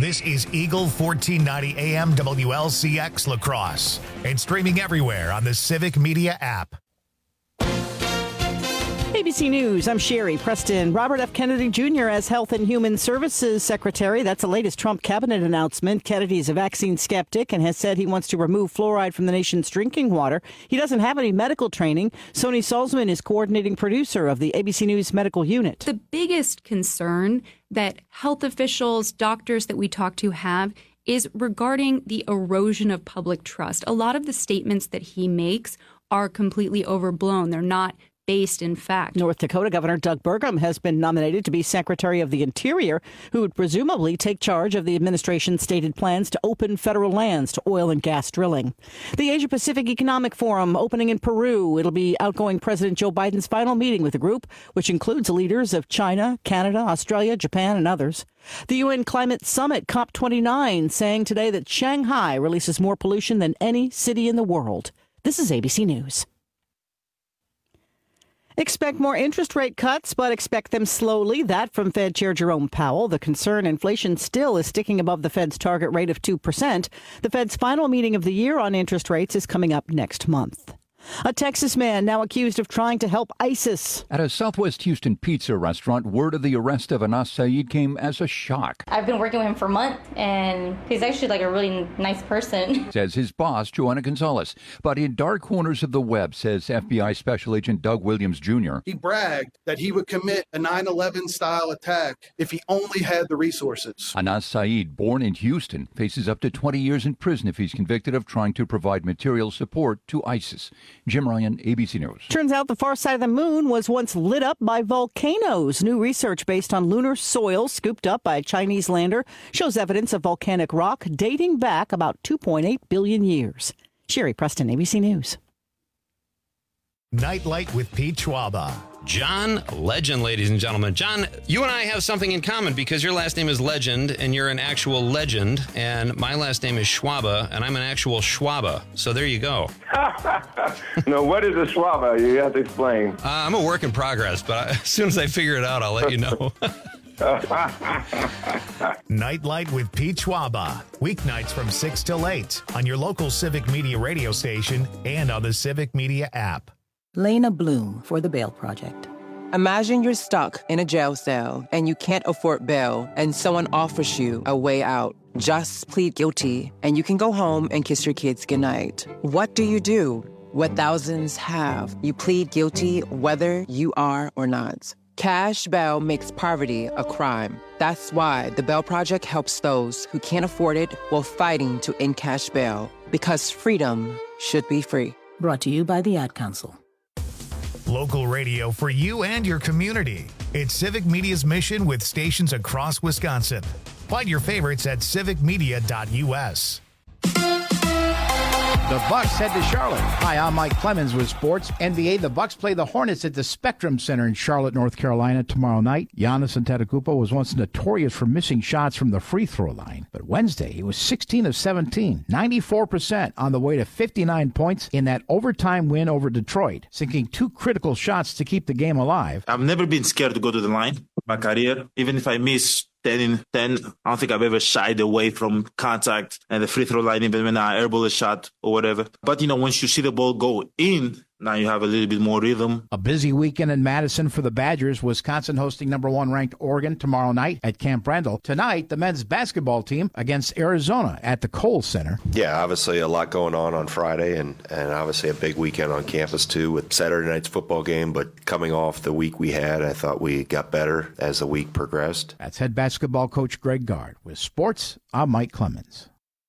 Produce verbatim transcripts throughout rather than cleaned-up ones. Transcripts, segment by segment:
This is Eagle fourteen ninety A M W L C X La Crosse and streaming everywhere on the Civic Media app. A B C News, I'm Sherry Preston. Robert F. Kennedy Junior as Health and Human Services Secretary. That's the latest Trump cabinet announcement. Kennedy is a vaccine skeptic and has said he wants to remove fluoride from the nation's drinking water. He doesn't have any medical training. Sony Salzman is coordinating producer of the A B C News medical unit. The biggest concern that health officials, doctors that we talk to have is regarding the erosion of public trust. A lot of the statements that he makes are completely overblown. They're not based in fact. North Dakota Governor Doug Burgum has been nominated to be Secretary of the Interior, who would presumably take charge of the administration's stated plans to open federal lands to oil and gas drilling. The Asia Pacific Economic Forum opening in Peru. It'll be outgoing President Joe Biden's final meeting with the group, which includes leaders of China, Canada, Australia, Japan, and others. The U N Climate Summit COP twenty-nine saying today that Shanghai releases more pollution than any city in the world. This is A B C News. Expect more interest rate cuts, but expect them slowly. That from Fed Chair Jerome Powell. The concern inflation still is sticking above the Fed's target rate of two percent. The Fed's final meeting of the year on interest rates is coming up next month. A Texas man now accused of trying to help ISIS. At a Southwest Houston pizza restaurant, word of the arrest of Anas Saeed came as a shock. I've been working with him for months, and he's actually like a really nice person. Says his boss, Joanna Gonzalez. But in dark corners of the web, says F B I Special Agent Doug Williams, Junior He bragged that he would commit a nine eleven style attack if he only had the resources. Anas Saeed, born in Houston, faces up to twenty years in prison if he's convicted of trying to provide material support to ISIS. Jim Ryan, A B C News. Turns out the far side of the moon was once lit up by volcanoes. New research based on lunar soil scooped up by a Chinese lander shows evidence of volcanic rock dating back about two point eight billion years. Sherry Preston, A B C News. Nightlight with Pete Schwaba. John Legend, ladies and gentlemen. John, you and I have something in common because your last name is Legend and you're an actual legend, and my last name is Schwaba and I'm an actual Schwaba. So there you go. No, what is a Schwaba? You have to explain. Uh, I'm a work in progress, but as soon as I figure it out, I'll let you know. Nightlight with Pete Schwaba. Weeknights from six till eight on your local Civic Media radio station and on the Civic Media app. Lena Bloom for the Bail Project. Imagine you're stuck in a jail cell and you can't afford bail and someone offers you a way out. Just plead guilty and you can go home and kiss your kids goodnight. What do you do? What thousands have. You plead guilty whether you are or not. Cash bail makes poverty a crime. That's why the Bail Project helps those who can't afford it while fighting to end cash bail. Because freedom should be free. Brought to you by the Ad Council. Local radio for you and your community. It's Civic Media's mission with stations across Wisconsin. Find your favorites at civic media dot u s. The Bucks head to Charlotte. Hi, I'm Mike Clemens with Sports. N B A, the Bucks play the Hornets at the Spectrum Center in Charlotte, North Carolina tomorrow night. Giannis Antetokounmpo was once notorious for missing shots from the free throw line. But Wednesday, he was sixteen of seventeen, ninety-four percent on the way to fifty-nine points in that overtime win over Detroit, sinking two critical shots to keep the game alive. I've never been scared to go to the line in my career. Even if I miss ten in ten, I don't think I've ever shied away from contact and the free throw line, even when I airball a shot or whatever. But, you know, once you see the ball go in, now you have a little bit more rhythm. A busy weekend in Madison for the Badgers. Wisconsin hosting number one ranked Oregon tomorrow night at Camp Randall. Tonight, the men's basketball team against Arizona at the Kohl Center. Yeah, obviously a lot going on on Friday, and, and obviously a big weekend on campus too with Saturday night's football game. But coming off the week we had, I thought we got better as the week progressed. That's head basketball coach Greg Gard. With sports, I'm Mike Clemens.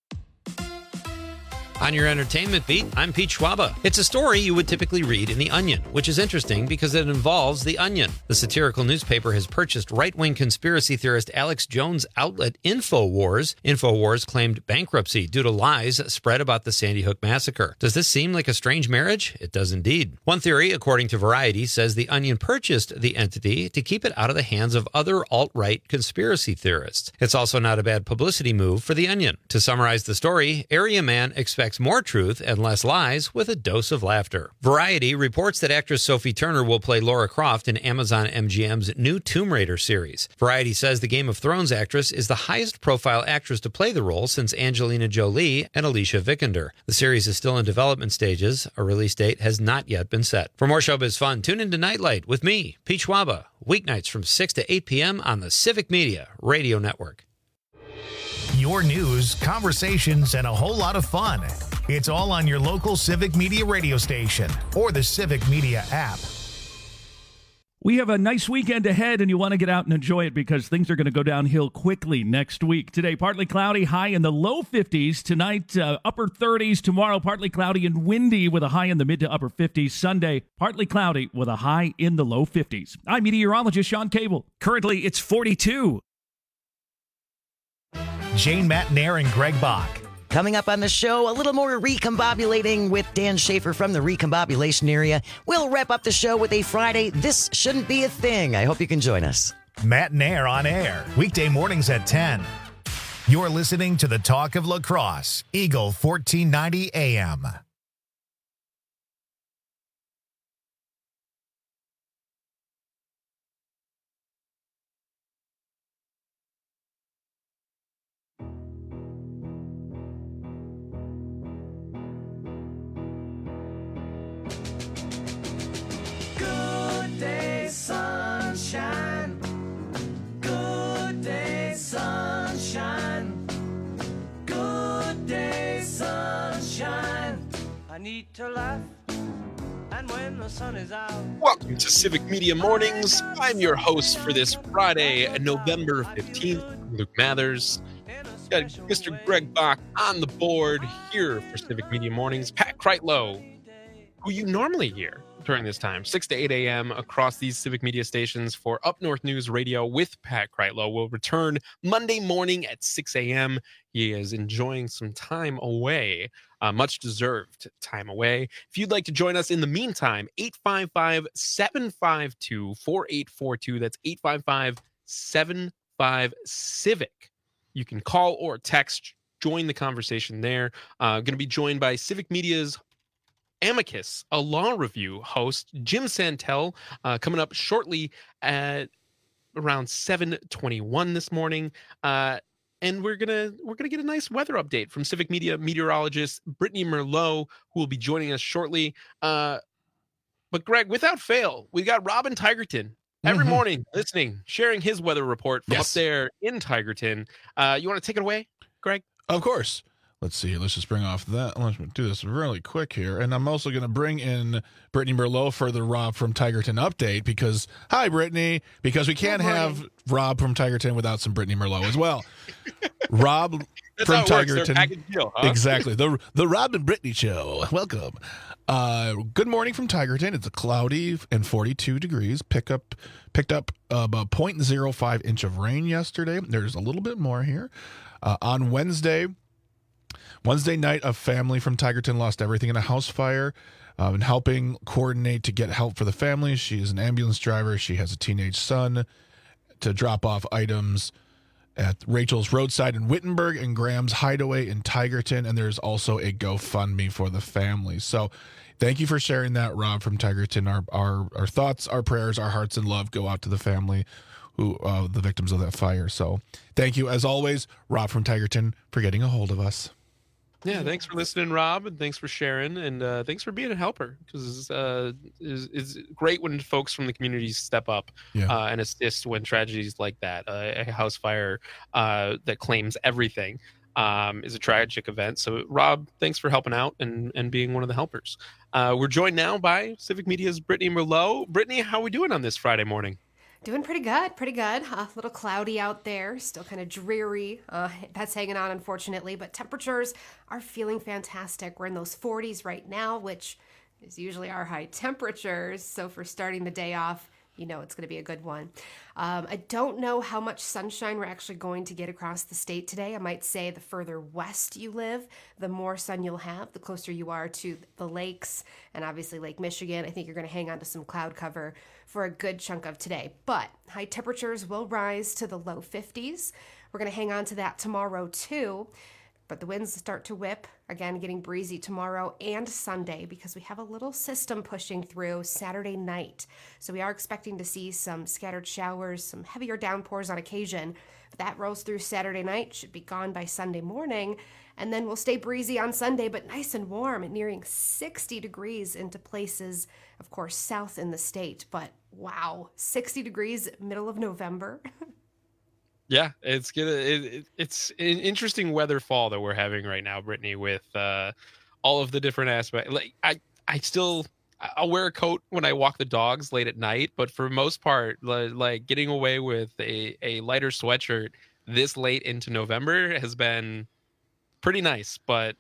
On your entertainment beat, I'm Pete Schwaba. It's a story you would typically read in The Onion, which is interesting because it involves The Onion. The satirical newspaper has purchased right-wing conspiracy theorist Alex Jones' outlet InfoWars. InfoWars claimed bankruptcy due to lies spread about the Sandy Hook massacre. Does this seem like a strange marriage? It does indeed. One theory, according to Variety, says The Onion purchased the entity to keep it out of the hands of other alt-right conspiracy theorists. It's also not a bad publicity move for The Onion. To summarize the story, Area Man expects expects more truth and less lies with a dose of laughter. Variety reports that actress Sophie Turner will play Lara Croft in Amazon M G M's new Tomb Raider series. Variety says the Game of Thrones actress is the highest-profile actress to play the role since Angelina Jolie and Alicia Vikander. The series is still in development stages. A release date has not yet been set. For more showbiz fun, tune into Nightlight with me, Pete Schwaba, weeknights from six to eight p.m. on the Civic Media Radio Network. Your news, conversations, and a whole lot of fun. It's all on your local Civic Media radio station or the Civic Media app. We have a nice weekend ahead, and you want to get out and enjoy it because things are going to go downhill quickly next week. Today, partly cloudy, high in the low fifties. Tonight, uh, upper thirties. Tomorrow, partly cloudy and windy with a high in the mid to upper fifties. Sunday, partly cloudy with a high in the low fifties. I'm meteorologist Sean Cable. Currently, it's forty-two. Jane Matnair and Greg Bach. Coming up on the show, a little more recombobulating with Dan Schaefer from the recombobulation area. We'll wrap up the show with a Friday This Shouldn't Be a Thing. I hope you can join us. Matnair on air, weekday mornings at ten. You're listening to the Talk of Lacrosse, Eagle fourteen ninety A M. Sunshine, good day, sunshine, good day, sunshine. I need to laugh, and when the sun is out. Welcome to Civic Media Mornings. I'm your host for this Friday, November fifteenth, Luke Mathers. Got Mister Greg Bach on the board here for Civic Media Mornings. Pat Kreitlow, who you normally hear during this time, six to eight a.m. across these Civic Media stations for Up North News Radio with Pat Kreitlow, will return Monday morning at six a.m. He is enjoying some time away, uh, much deserved time away. If you'd like to join us in the meantime, eight five five, seven five two, four eight four two. That's eight five five, seven five, CIVIC. You can call or text, join the conversation there. Uh, going to be joined by Civic Media's Amicus, a law review host, Jim Santel, uh, coming up shortly at around seven twenty-one this morning. Uh, and we're gonna we're gonna get a nice weather update from Civic Media meteorologist Brittany Merlot, who will be joining us shortly. Uh, but Greg, without fail, we got Robin Tigerton every mm-hmm. morning listening, sharing his weather report from yes. up there in Tigerton. Uh, you want to take it away, Greg? Of course. Let's see. Let's just bring off that. Let's do this really quick here. And I'm also going to bring in Brittany Merlot for the Rob from Tigerton update because, hi, Brittany, because we can't have Rob from Tigerton without some Brittany Merlot as well. Rob That's from how it Tigerton. Works, deal, huh? Exactly. The the Rob and Brittany show. Welcome. Uh, good morning from Tigerton. It's a cloudy and forty-two degrees. Pick up, picked up uh, about zero point zero five inch of rain yesterday. There's a little bit more here. Uh, on Wednesday, Wednesday night, a family from Tigerton lost everything in a house fire. Um, and helping coordinate to get help for the family. She is an ambulance driver. She has a teenage son to drop off items at Rachel's Roadside in Wittenberg and Graham's Hideaway in Tigerton. And there's also a GoFundMe for the family. So thank you for sharing that, Rob from Tigerton. Our our, our thoughts, our prayers, our hearts and love go out to the family who uh, the victims of that fire. So thank you, as always, Rob from Tigerton, for getting a hold of us. Yeah, thanks for listening, Rob, and thanks for sharing, and uh, thanks for being a helper, because uh, it's, it's great when folks from the community step up yeah. uh, and assist when tragedies like that, uh, a house fire uh, that claims everything, um, is a tragic event. So, Rob, thanks for helping out and, and being one of the helpers. Uh, we're joined now by Civic Media's Brittany Merlot. Brittany, how are we doing on this Friday morning? Doing pretty good, pretty good. A little cloudy out there, still kind of dreary. Uh, that's hanging on, unfortunately, but temperatures are feeling fantastic. We're in those forties right now, which is usually our high temperatures. So for starting the day off, you know it's going to be a good one. Um, I don't know how much sunshine we're actually going to get across the state today. I might say the further west you live, the more sun you'll have, the closer you are to the lakes and obviously Lake Michigan. I think you're going to hang on to some cloud cover for a good chunk of today. But high temperatures will rise to the low fifties. We're going to hang on to that tomorrow too. But the winds start to whip, again, getting breezy tomorrow and Sunday because we have a little system pushing through Saturday night. So we are expecting to see some scattered showers, some heavier downpours on occasion. That rolls through Saturday night, should be gone by Sunday morning. And then we'll stay breezy on Sunday, but nice and warm, nearing sixty degrees into places, of course, south in the state. But wow, sixty degrees, middle of November. Yeah, it's gonna. It, it, it's an interesting weather fall that we're having right now, Brittany, with uh, all of the different aspects. Like I, I still, I'll wear a coat when I walk the dogs late at night, but for the most part, like, like getting away with a, a lighter sweatshirt this late into November has been pretty nice. But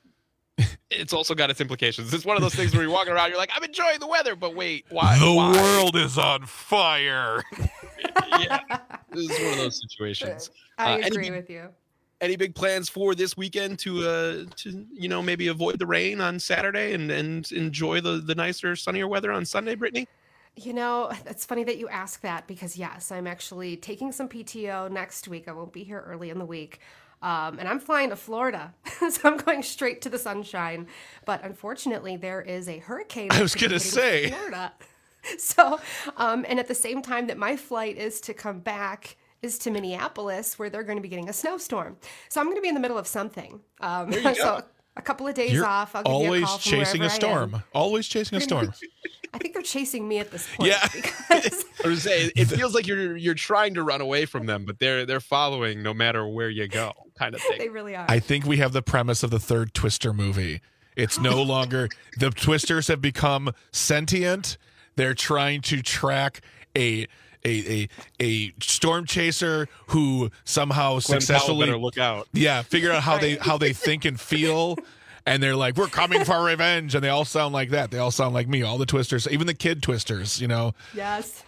it's also got its implications. It's one of those things where you're walking around, you're like, I'm enjoying the weather, but wait, why? The why? world is on fire. Yeah, this is one of those situations. I Uh, agree any, with you. Any big plans for this weekend to, uh, to you know, maybe avoid the rain on Saturday and, and enjoy the, the nicer, sunnier weather on Sunday, Brittany? You know, it's funny that you ask that because, yes, I'm actually taking some P T O next week. I won't be here early in the week. Um, and I'm flying to Florida, so I'm going straight to the sunshine. But unfortunately, there is a hurricane. I was going to say. Florida. So, um, and at the same time that my flight is to come back is to Minneapolis, where they're going to be getting a snowstorm. So I'm going to be in the middle of something. Um, There you so go. a couple of days You're off. I'll give you a always call from chasing a wherever I am. storm. Always chasing a storm. I think they're chasing me at this point. Yeah. Because I was saying, it feels like you're you're trying to run away from them, but they're they're following no matter where you go, kind of thing. they really are. I think we have the premise of the third Twister movie. It's no longer the Twisters have become sentient. They're trying to track a a a, a storm chaser who somehow Glenn successfully Powell better look out. Yeah, figure out how they how they think and feel. And they're like, we're coming for revenge. And they all sound like that. They all sound like me. All the Twisters, even the kid Twisters, you know. Yes.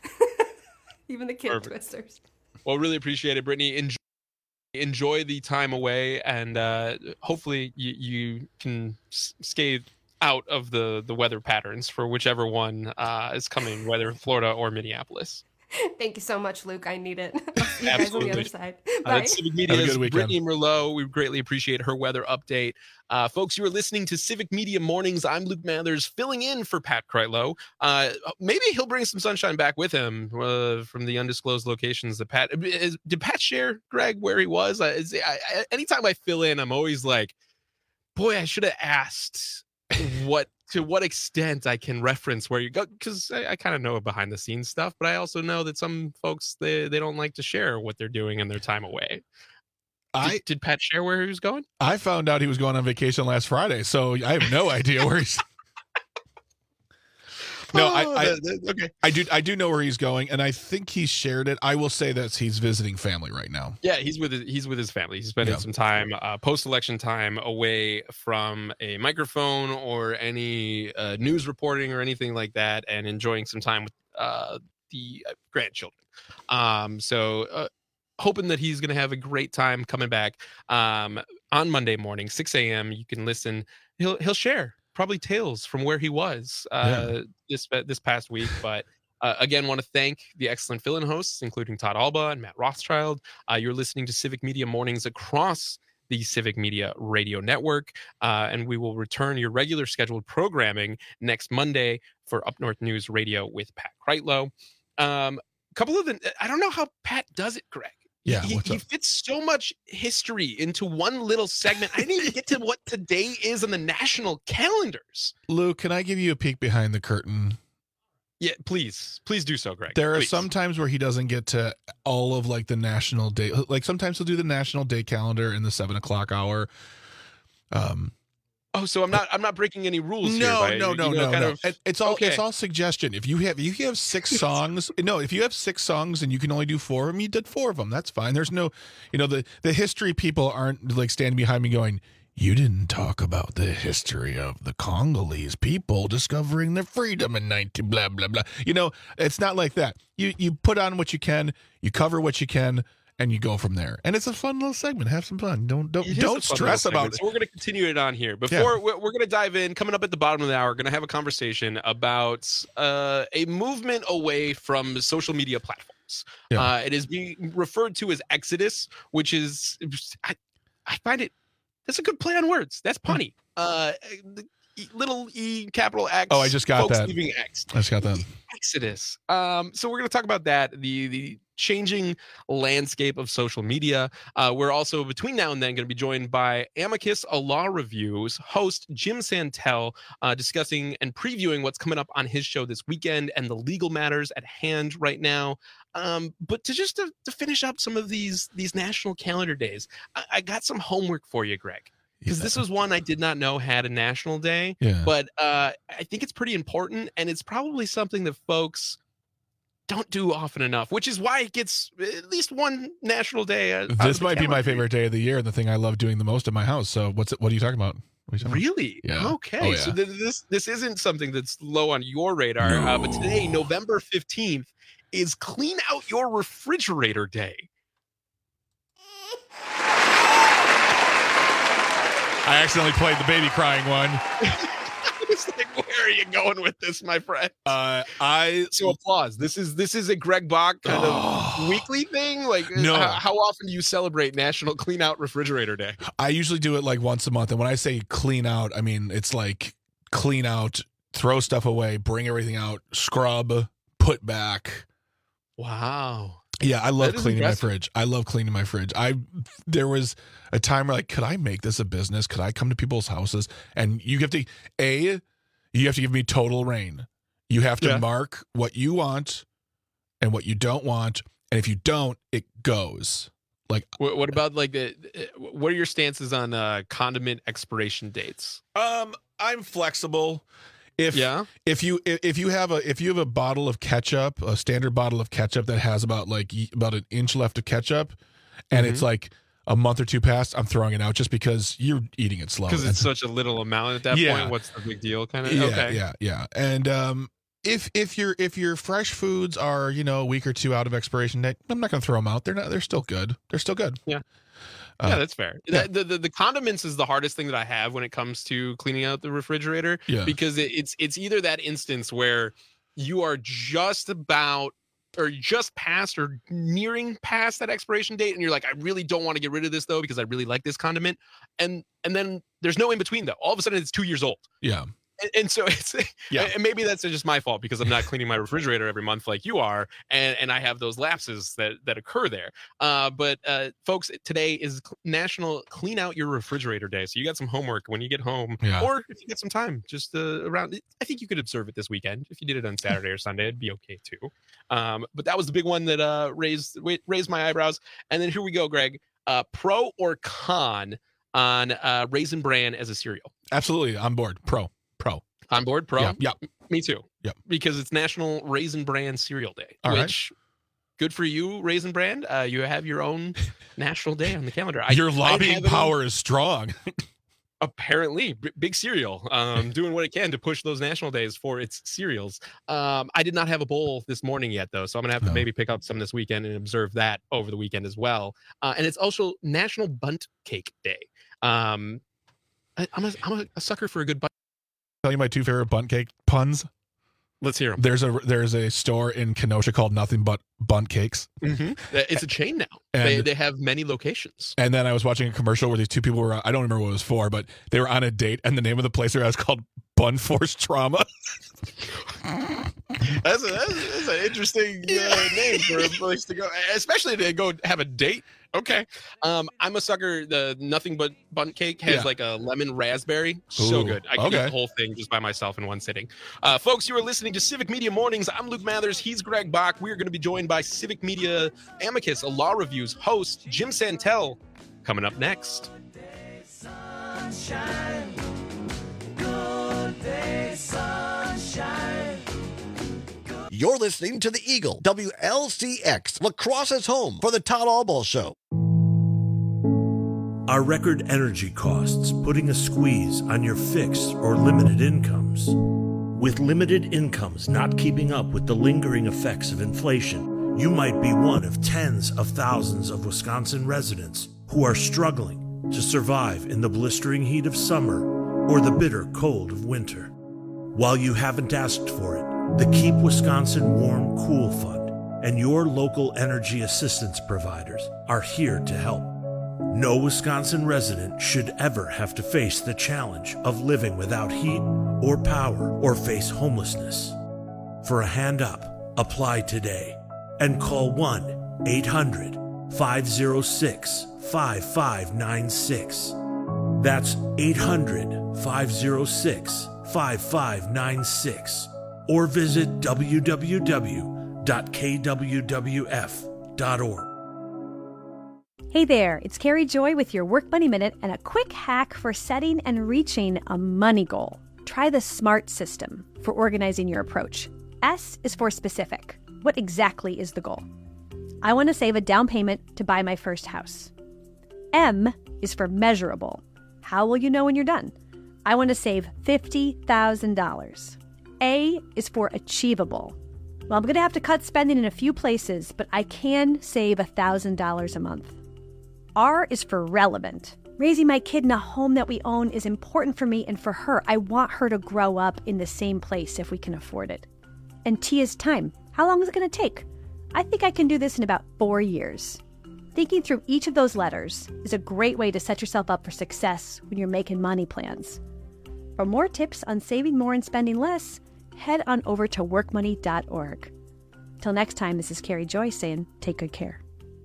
Even the kid Perfect. twisters. Well, really appreciate it, Brittany. Enjoy, enjoy the time away, and uh, hopefully you, you can s- skate out of the, the weather patterns for whichever one uh, is coming, whether in Florida or Minneapolis. Thank you so much, Luke. I need it. I'll see you guys on the other side. Uh, Bye. that's Civic Have a Media's good weekend. Brittany Merlot. We greatly appreciate her weather update. Uh, folks, you are listening to Civic Media Mornings. I'm Luke Mathers, filling in for Pat Kreitlow. Uh, maybe he'll bring some sunshine back with him uh, from the undisclosed locations that Pat... Is, did Pat share, Greg, where he was? Uh, is, I, I, anytime I fill in, I'm always like, boy, I should have asked what... to what extent I can reference where you go, because I, I kind of know behind the scenes stuff, but I also know that some folks, they, they don't like to share what they're doing in their time away. I did, did Pat share where he was going? I found out he was going on vacation last Friday, so I have no idea where he's. No, I, I Oh, that- that- okay. I do I do know where he's going, and I think he shared it. I will say that he's visiting family right now. Yeah, he's with his, he's with his family. He's spending Yeah. some time, uh, post-election time, away from a microphone or any uh, news reporting or anything like that, and enjoying some time with uh, the uh, grandchildren. Um, so, uh, hoping that he's going to have a great time coming back um, on Monday morning, six a.m. You can listen. He'll he'll share probably tales from where he was uh, Yeah. this this past week, but. Uh, again, want to thank the excellent fill-in hosts, including Todd Alba and Matt Rothschild. Uh, you're listening to Civic Media Mornings across the Civic Media Radio Network, uh, and we will return your regular scheduled programming next Monday for Up North News Radio with Pat Kreitlow. Um, a couple of the, I don't know how Pat does it, Greg. Yeah, he, what's he up? fits so much history into one little segment. I didn't even get to what today is on the national calendars. Luke, can I give you a peek behind the curtain? Yeah, please, please do so, Greg. There are Please. some times where he doesn't get to all of like the national day. Like sometimes he'll do the national day calendar in the seven o'clock hour. Um, Oh, so I'm not I'm not breaking any rules here. no, by, no, no, you know, no, kind no. of- It- It's all okay. it's all suggestion. If you have if you have six songs, no, if you have six songs and you can only do four of them, you did four of them. That's fine. There's no, you know, the the history people aren't like standing behind me going, you didn't talk about the history of the Congolese people discovering their freedom in nineteen blah blah blah. You know, it's not like that. You you put on what you can, you cover what you can, and you go from there. And it's a fun little segment. Have some fun. Don't don't It is a don't fun stress little about segment. it. So we're going to continue it on here. Before we're, we're going to dive in, coming up at the bottom of the hour, going to have a conversation about uh, a movement away from social media platforms. Yeah. Uh, it is being referred to as Exodus, which is I, I find it That's a good play on words. That's punny. Uh, the e, little e, capital X. Oh, I just got folks that. Leaving X. I just got that. Exodus. Um, so we're going to talk about that, the the changing landscape of social media. Uh, we're also, between now and then, going to be joined by Amicus, a Law Reviews host Jim Santel, uh, discussing and previewing what's coming up on his show this weekend and the legal matters at hand right now. Um, but to just to, to finish up some of these these national calendar days, I, I got some homework for you, Greg. Because yeah. this was one I did not know had a national day, yeah. but uh, I think it's pretty important, and it's probably something that folks don't do often enough, which is why it gets at least one national day. Uh, this might be my favorite day of the year, and the thing I love doing the most at my house. So what's it, what are you talking about? What are you talking really? About? Yeah. Okay. Oh, yeah. So th- this this isn't something that's low on your radar, no. uh, but today, November fifteenth, is Clean Out Your Refrigerator Day. I accidentally played the baby crying one. It's like, where are you going with this, my friend? Uh, I so applause. This is this is a Greg Bach kind oh. of weekly thing. Like, no. how, how often do you celebrate National Clean Out Refrigerator Day? I usually do it like once a month, and when I say clean out, I mean it's like clean out, throw stuff away, bring everything out, scrub, put back. Wow. Yeah, I love That is cleaning impressive. my fridge. I love cleaning my fridge. I there was a time where like, could I make this a business? Could I come to people's houses? And you have to a, you have to give me total reign. You have to Yeah. mark what you want and what you don't want, and if you don't, it goes. Like, What, what about like the? What are your stances on uh, condiment expiration dates? um, I'm flexible. If Yeah. if you if you have a if you have a bottle of ketchup, a standard bottle of ketchup that has about like y- about an inch left of ketchup, and Mhm. it's like a month or two past, I'm throwing it out just because you're eating it slow. Because it's such a little amount at that Yeah. point. What's the big deal? Kind of. yeah, Okay. yeah, yeah. And um, if if your if your fresh foods are you know a week or two out of expiration date, I'm not going to throw them out. They're not. They're still good. They're still good. Yeah. Uh, yeah, that's fair. yeah. The, the the condiments is the hardest thing that I have when it comes to cleaning out the refrigerator. Yeah. Because it, it's it's either that instance where you are just about or just past or nearing past that expiration date, and you're like, I really don't want to get rid of this though because I really like this condiment, and and then there's no in between though. All of a sudden, it's two years old. Yeah. And, and so it's Yeah. and maybe that's just my fault because I'm not cleaning my refrigerator every month like you are, and, and I have those lapses that that occur there. Uh, but uh, folks, today is National Clean Out Your Refrigerator Day, so you got some homework when you get home, Yeah. or if you get some time, just uh, around. I think you could observe it this weekend. If you did it on Saturday or Sunday, it'd be okay too. Um, but that was the big one that uh, raised raised my eyebrows. And then here we go, Greg. Uh, pro or con on uh, Raisin Bran as a cereal? Absolutely on board. Pro. Pro. On board, pro? Yeah. yeah. Me too. Yeah. Because it's National Raisin Bran Cereal Day, All right. which good for you, Raisin Bran. Uh, you have your own national day on the calendar. I, Your I didn't lobbying have any- power is strong. Apparently, b- big cereal, um, doing what it can to push those national days for its cereals. Um, I did not have a bowl this morning yet, though, so I'm gonna have to No. maybe pick up some this weekend and observe that over the weekend as well. Uh, and it's also National Bunt Cake Day. Um, I, I'm a I'm a, a sucker for a good bunt. Tell you my two favorite bunt cake puns. Let's hear them. There's a there's a store in Kenosha called Nothing But Bunt Cakes. Mm-hmm. It's a chain now. And- they they have many locations. And then I was watching a commercial where these two people were, I don't remember what it was for, but they were on a date, and the name of the place was called Bun Force Trauma. That's, a, that's, that's an interesting uh, name for a place to go, especially to go have a date. Okay. Um, I'm a sucker. The Nothing But Bunt Cake has Yeah. like a lemon raspberry. So Ooh, good. I can okay. eat the whole thing just by myself in one sitting. Uh, folks, you are listening to Civic Media Mornings. I'm Luke Mathers. He's Greg Bach. We're going to be joined by Civic Media Amicus, a Law Reviews host, Jim Santel, coming up next. Sunshine, good day, sunshine. You're listening to The Eagle, W L C X, Lacrosse's home for the Todd Alball Show. Are record energy costs putting a squeeze on your fixed or limited incomes? With limited incomes not keeping up with the lingering effects of inflation, you might be one of tens of thousands of Wisconsin residents who are struggling to survive in the blistering heat of summer or the bitter cold of winter. While you haven't asked for it, the Keep Wisconsin Warm Cool Fund and your local energy assistance providers are here to help. No Wisconsin resident should ever have to face the challenge of living without heat or power or face homelessness. For a hand up, apply today and call one eight hundred five oh six five five nine six. That's eight hundred five oh six five five nine six. Or visit w w w dot k w w f dot org. Hey there, it's Carrie Joy with your Work Money Minute and a quick hack for setting and reaching a money goal. Try the SMART system for organizing your approach. S is for specific. What exactly is the goal? I want to save a down payment to buy my first house. M is for measurable. How will you know when you're done? I want to save fifty thousand dollars. A is for achievable. Well, I'm going to have to cut spending in a few places, but I can save one thousand dollars a month. R is for relevant. Raising my kid in a home that we own is important for me and for her. I want her to grow up in the same place if we can afford it. And T is time. How long is it going to take? I think I can do this in about four years. Thinking through each of those letters is a great way to set yourself up for success when you're making money plans. For more tips on saving more and spending less, head on over to work money dot org. Till next time, this is Carrie Joy saying, take good care.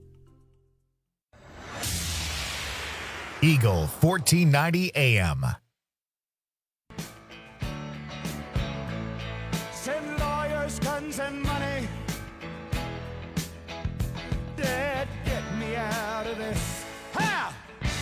Eagle fourteen ninety A M. Send lawyers, guns, and money. Dad, get me out of this. Ha!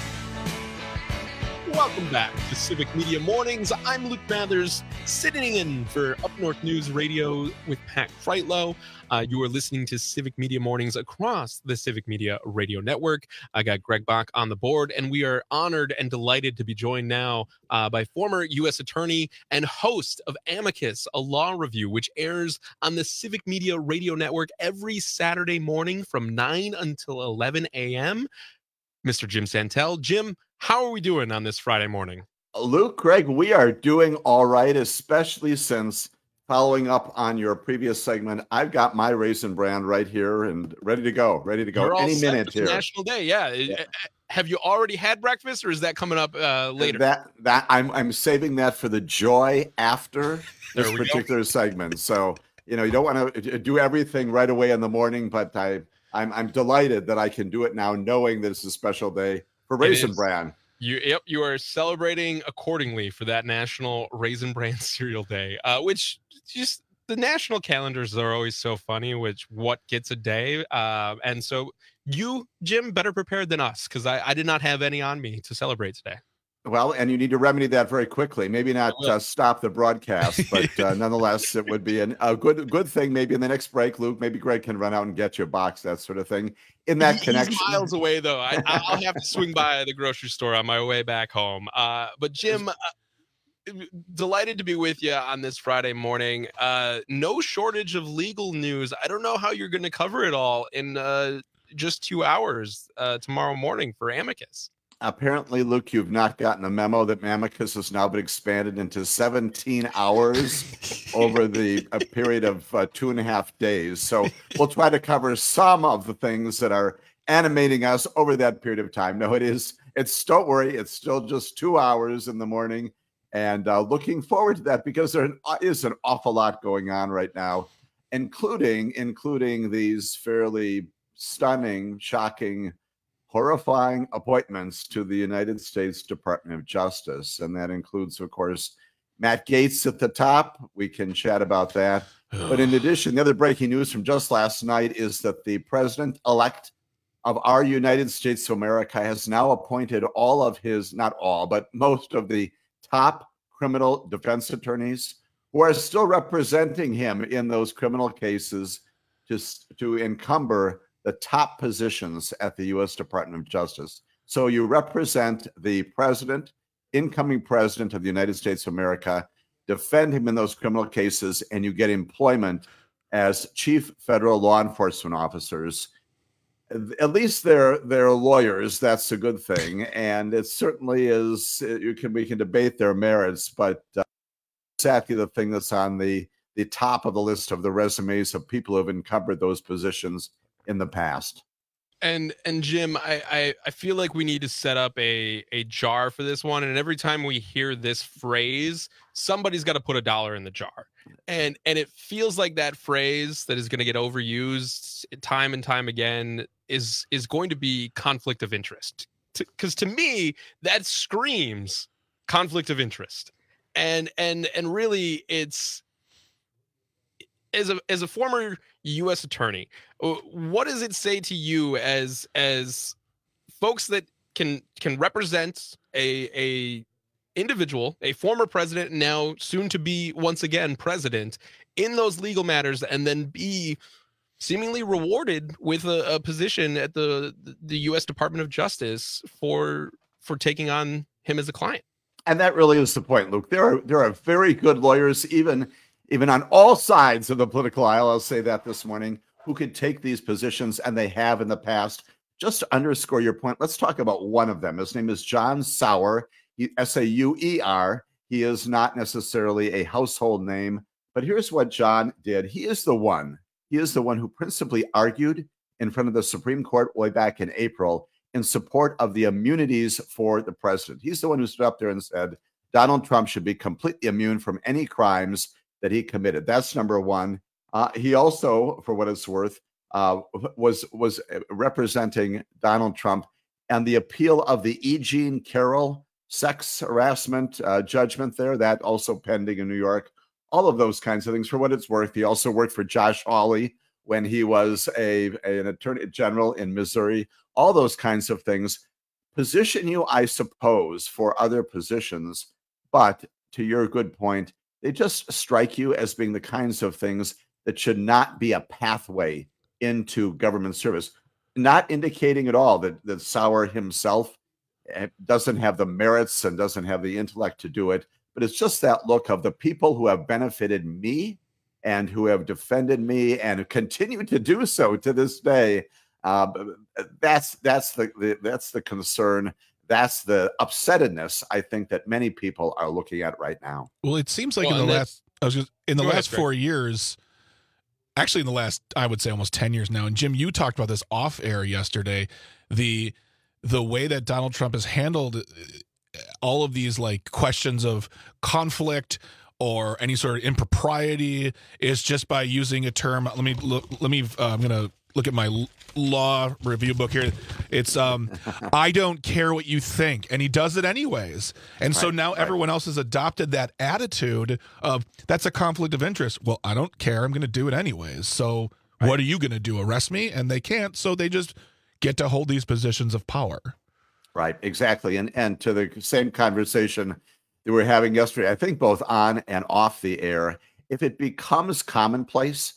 Welcome back to Civic Media Mornings. I'm Luke Mathers, sitting in for Up North News Radio with Pat Kreitlow. Uh, you are listening to Civic Media Mornings across the Civic Media Radio Network. I got Greg Bach on the board, and we are honored and delighted to be joined now uh, by former U S Attorney and host of Amicus, a law review, which airs on the Civic Media Radio Network every Saturday morning from nine until eleven a.m., Mister Jim Santel. Jim, how are we doing on this Friday morning? Luke, Greg, we are doing all right, especially since following up on your previous segment, I've got my Raisin Bran right here and ready to go, ready to go You're any all set. minute It's here. National Day, yeah. Yeah. Have you already had breakfast, or is that coming up uh, later? That that I'm I'm saving that for the joy after this There we go. particular segment. So you know you don't want to do everything right away in the morning, but I I'm I'm delighted that I can do it now, knowing that it's a special day for It Raisin is. Bran. You, yep, you are celebrating accordingly for that National Raisin Bran Cereal Day, uh, which just the national calendars are always so funny, which what gets a day. Uh, and so you, Jim, better prepared than us, because I, I did not have any on me to celebrate today. Well, and you need to remedy that very quickly. Maybe not uh, stop the broadcast, but uh, nonetheless, it would be an, a good good thing. Maybe in the next break, Luke, maybe Greg can run out and get you a box, that sort of thing. In that He- connection, He's miles away, though. I, I- I'll have to swing by the grocery store on my way back home. Uh, but Jim, uh, delighted to be with you on this Friday morning. Uh, no shortage of legal news. I don't know how you're going to cover it all in uh, just two hours uh, tomorrow morning for Amicus. apparently, Luke, you've not gotten a memo that Amicus has now been expanded into seventeen hours over the a period of uh, two and a half days. So we'll try to cover some of the things that are animating us over that period of time. No, it is. It's don't worry. It's still just two hours in the morning, and uh, looking forward to that because there is an awful lot going on right now, including including these fairly stunning, shocking, horrifying appointments to the United States Department of Justice. And that includes, of course, Matt Gaetz at the top. We can chat about that. But in addition, the other breaking news from just last night is that the president-elect of our United States of America has now appointed all of his, not all, but most of the top criminal defense attorneys who are still representing him in those criminal cases to, to encumber the top positions at the U S Department of Justice. So you represent the president, incoming president of the United States of America, defend him in those criminal cases, and you get employment as chief federal law enforcement officers. At least they're they're lawyers. That's a good thing, and it certainly is. You can we can debate their merits, but uh, exactly the thing that's on the the top of the list of the resumes of people who have encumbered those positions in the past. And and Jim, I, I, I feel like we need to set up a, a jar for this one. And every time we hear this phrase, somebody's got to put a dollar in the jar. And and it feels like that phrase that is going to get overused time and time again is is going to be conflict of interest. Because to, to me, that screams conflict of interest. And and and really, it's as a as a former U S attorney, what does it say to you as as folks that can can represent a a individual, a former president, now soon to be once again president, in those legal matters, and then be seemingly rewarded with a, a position at the the U S Department of Justice for for taking on him as a client? And that really is the point, Luke. There are there are very good lawyers, even even on all sides of the political aisle. I'll say that this morning, who could take these positions, and they have in the past. Just to underscore your point, let's talk about one of them. His name is John Sauer, S A U E R. He is not necessarily a household name, but here's what John did. He is the one. He is the one who principally argued in front of the Supreme Court way back in April in support of the immunities for the president. He's the one who stood up there and said Donald Trump should be completely immune from any crimes that he committed. That's number one. Uh, he also, for what it's worth, uh, was was representing Donald Trump and the appeal of the E. Jean Carroll sex harassment uh, judgment there, that also pending in New York. All of those kinds of things. For what it's worth, he also worked for Josh Hawley when he was a, a an attorney general in Missouri. All those kinds of things position you, I suppose, for other positions. But to your good point, they just strike you as being the kinds of things that should not be a pathway into government service. Not indicating at all that, that Sauer himself doesn't have the merits and doesn't have the intellect to do it. But it's just that look of the people who have benefited me and who have defended me and continue to do so to this day. Uh, that's that's the, the that's the concern. That's the upsettedness, I think, that many people are looking at right now. Well, it seems like well, in the last I was just, in the last ahead, four years, actually in the last, I would say almost ten years now. And Jim, you talked about this off air yesterday. The the way that Donald Trump has handled all of these like questions of conflict or any sort of impropriety is just by using a term. Let me look. Let me. Uh, I'm gonna look at my law review book here. It's um, I don't care what you think, and he does it anyways. And right, so now right. everyone else has adopted that attitude of that's a conflict of interest. Well, I don't care. I'm going to do it anyways. So right. what are you going to do? Arrest me? And they can't. So they just get to hold these positions of power. Right, exactly. And and to the same conversation that we were having yesterday, I think both on and off the air, if it becomes commonplace,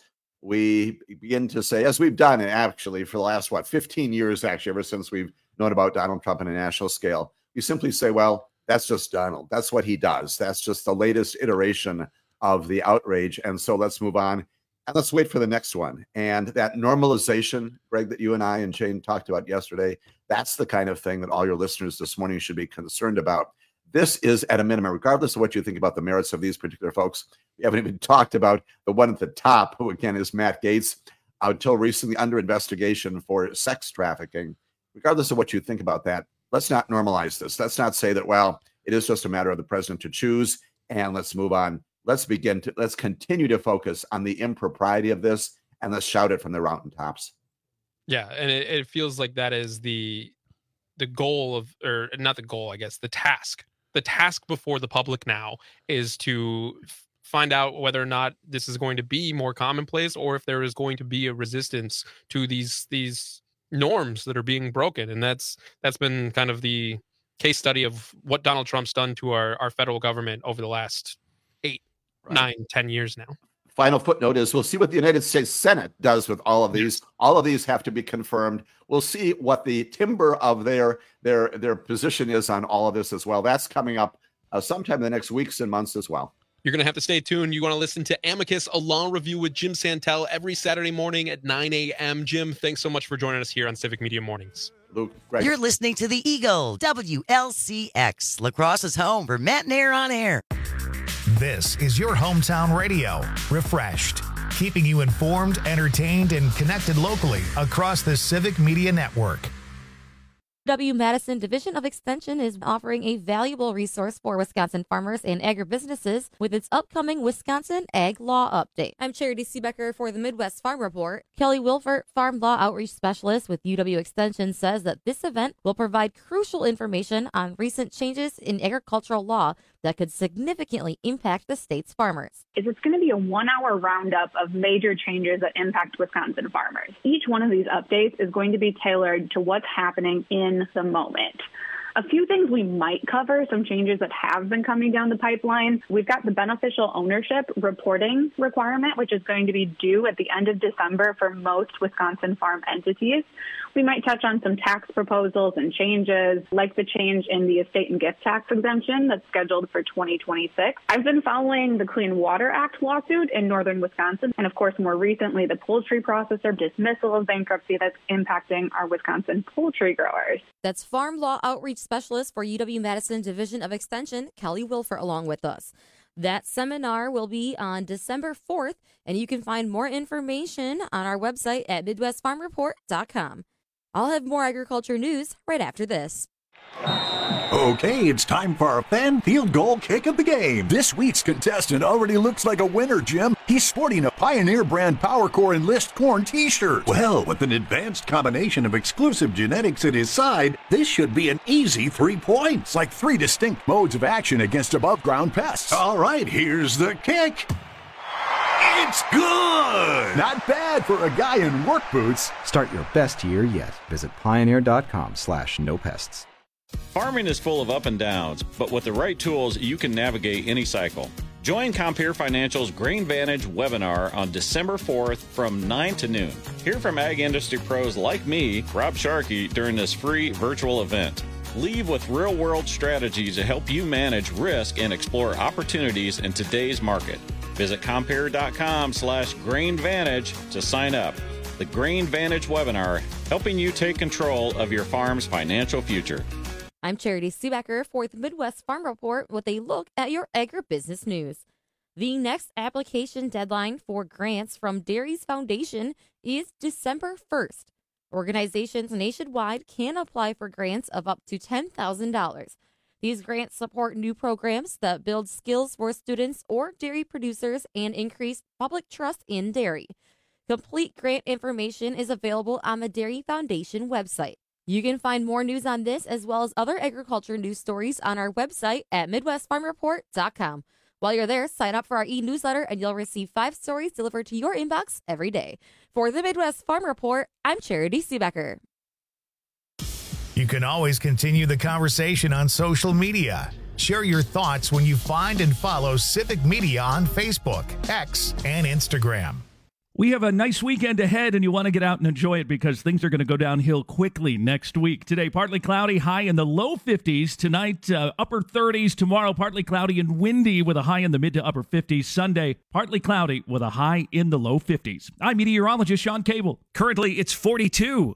we begin to say, as we've done actually for the last, what, fifteen years, actually, ever since we've known about Donald Trump on a national scale, you simply say, well, that's just Donald. That's what he does. That's just the latest iteration of the outrage. And so let's move on. And let's wait for the next one. And that normalization, Greg, that you and I and Jane talked about yesterday, that's the kind of thing that all your listeners this morning should be concerned about. This is at a minimum, regardless of what you think about the merits of these particular folks. We haven't even talked about the one at the top, who again is Matt Gaetz, until recently under investigation for sex trafficking. Regardless of what you think about that, let's not normalize this. Let's not say that, well, it is just a matter of the president to choose, and let's move on. Let's begin to, let's continue to focus on the impropriety of this, and let's shout it from the mountaintops. Yeah, and it, it feels like that is the the goal of, or not the goal, I guess, the task. The task before the public now is to f- find out whether or not this is going to be more commonplace, or if there is going to be a resistance to these these norms that are being broken. And that's that's been kind of the case study of what Donald Trump's done to our, our federal government over the last eight, right. nine, ten years now. Final footnote is we'll see what the United States Senate does with all of these. All of these have to be confirmed. We'll see what the timbre of their their their position is on all of this as well. That's coming up uh, sometime in the next weeks and months as well. You're going to have to stay tuned. You want to listen to Amicus, a law review with Jim Santel every Saturday morning at nine a.m. Jim, thanks so much for joining us here on Civic Media Mornings. Luke, Greg. You're listening to The Eagle, W L C X, La Crosse's home for Matt and Air on Air. This is your hometown radio, refreshed. keeping you informed, entertained, and connected locally across the Civic Media Network. U W-Madison Division of Extension is offering a valuable resource for Wisconsin farmers and agribusinesses with its upcoming Wisconsin Ag Law Update. I'm Charity Seebecker for the Midwest Farm Report. Kelly Wilfert, Farm Law Outreach Specialist with U W Extension, says that this event will provide crucial information on recent changes in agricultural law that could significantly impact the state's farmers. It's going to be a one-hour roundup of major changes that impact Wisconsin farmers. Each one of these updates is going to be tailored to what's happening in the moment. A few things we might cover, some changes that have been coming down the pipeline. We've got the beneficial ownership reporting requirement, which is going to be due at the end of December for most Wisconsin farm entities. We might touch on some tax proposals and changes, like the change in the estate and gift tax exemption that's scheduled for twenty twenty-six. I've been following the Clean Water Act lawsuit in northern Wisconsin, and of course, more recently, the poultry processor dismissal of bankruptcy that's impacting our Wisconsin poultry growers. That's Farm Law Outreach Specialist for U W-Madison Division of Extension, Kelly Wilfert, along with us. That seminar will be on December fourth, and you can find more information on our website at midwest farm report dot com. I'll have more agriculture news right after this. Okay, it's time for our fan field goal kick of the game. This week's contestant already looks like a winner, Jim. He's sporting a Pioneer brand PowerCore Enlist Corn t-shirt. Well, with an advanced combination of exclusive genetics at his side, this should be an easy three points, like three distinct modes of action against above-ground pests. All right, here's the kick. It's good! Not bad for a guy in work boots. Start your best year yet. Visit pioneer.com slash no pests. Farming is full of up and downs, but with the right tools, you can navigate any cycle. Join Compeer Financial's Grain Vantage webinar on December fourth from nine to noon. Hear from ag industry pros like me, Rob Sharkey, during this free virtual event. Leave with real-world strategies to help you manage risk and explore opportunities in today's market. Visit Compeer.com slash GrainVantage to sign up. The Grain Vantage webinar, helping you take control of your farm's financial future. I'm Charity Seebecker for the Midwest Farm Report with a look at your agribusiness news. The next application deadline for grants from Dairies Foundation is December first. Organizations nationwide can apply for grants of up to ten thousand dollars. These grants support new programs that build skills for students or dairy producers and increase public trust in dairy. Complete grant information is available on the Dairy Foundation website. You can find more news on this as well as other agriculture news stories on our website at midwest farm report dot com. While you're there, sign up for our e-newsletter and you'll receive five stories delivered to your inbox every day. For the Midwest Farm Report, I'm Charity Seebecker. You can always continue the conversation on social media. Share your thoughts when you find and follow Civic Media on Facebook, X, and Instagram. We have a nice weekend ahead, and you want to get out and enjoy it because things are going to go downhill quickly next week. Today, partly cloudy, high in the low fifties. Tonight, uh, upper thirties. Tomorrow, partly cloudy and windy with a high in the mid to upper fifties. Sunday, partly cloudy with a high in the low fifties. I'm meteorologist Sean Cable. Currently, it's forty-two.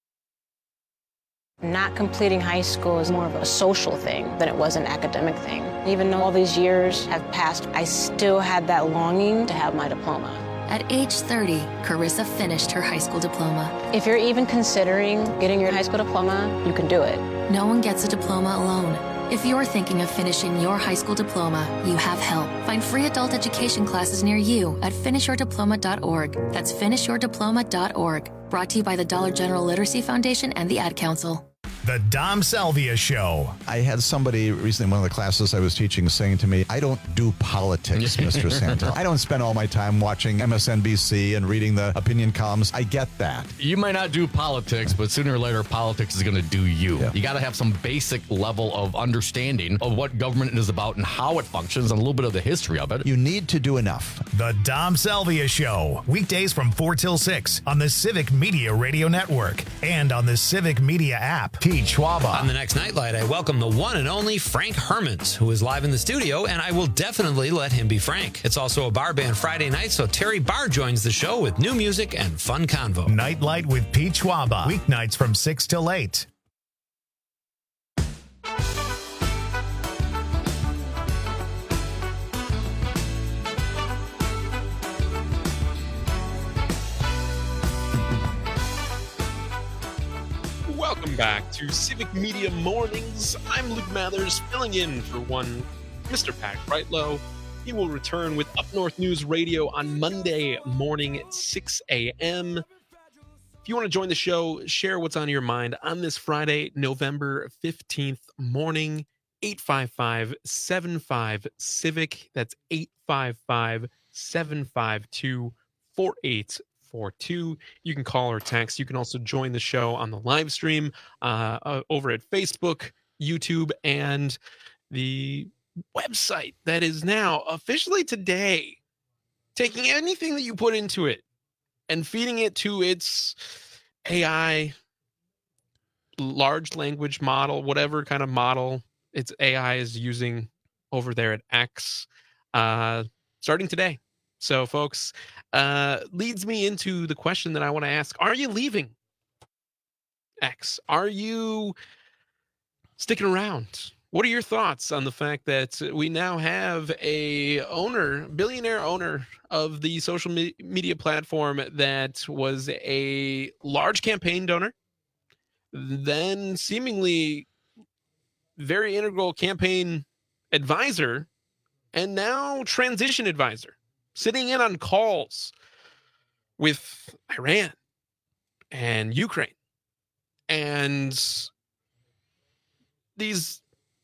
Not completing high school is more of a social thing than it was an academic thing. Even though all these years have passed, I still had that longing to have my diploma. At age thirty, Carissa finished her high school diploma. If you're even considering getting your high school diploma, you can do it. No one gets a diploma alone. If you're thinking of finishing your high school diploma, you have help. Find free adult education classes near you at finish your diploma dot org. That's finish your diploma dot org. Brought to you by the Dollar General Literacy Foundation and the Ad Council. The Dom Salvia Show. I had somebody recently in one of the classes I was teaching saying to me, I don't do politics, Mister Santel. I don't spend all my time watching M S N B C and reading the opinion columns. I get that. You might not do politics, but sooner or later, politics is going to do you. Yeah. You got to have some basic level of understanding of what government is about and how it functions and a little bit of the history of it. You need to do enough. The Dom Salvia Show. Weekdays from four till six on the Civic Media Radio Network and on the Civic Media app. Pete Schwaba. On the next Nightlight, I welcome the one and only Frank Hermans, who is live in the studio, and I will definitely let him be Frank. It's also a bar band Friday night, so Terry Barr joins the show with new music and fun convo. Nightlight with Pete Schwaba. Weeknights from six till eight. Welcome back to Civic Media Mornings. I'm Luke Mathers, filling in for one Mister Pat Brightlow. He will return with Up North News Radio on Monday morning at six a.m. If you want to join the show, share what's on your mind on this Friday, November fifteenth morning, eight five five, seven five, CIVIC. That's eight five five, seven five two, four eight four two. You can call or text. You can also join the show on the live stream uh, uh, over at Facebook, YouTube, and the website that is now officially today taking anything that you put into it and feeding it to its A I, large language model, whatever kind of model its A I is using over there at X, uh, starting today. So, folks, uh, leads me into the question that I want to ask. Are you leaving X? Are you sticking around? What are your thoughts on the fact that we now have a owner, billionaire owner of the social me- media platform that was a large campaign donor, then seemingly very integral campaign advisor, and now transition advisor, sitting in on calls with Iran and Ukraine and these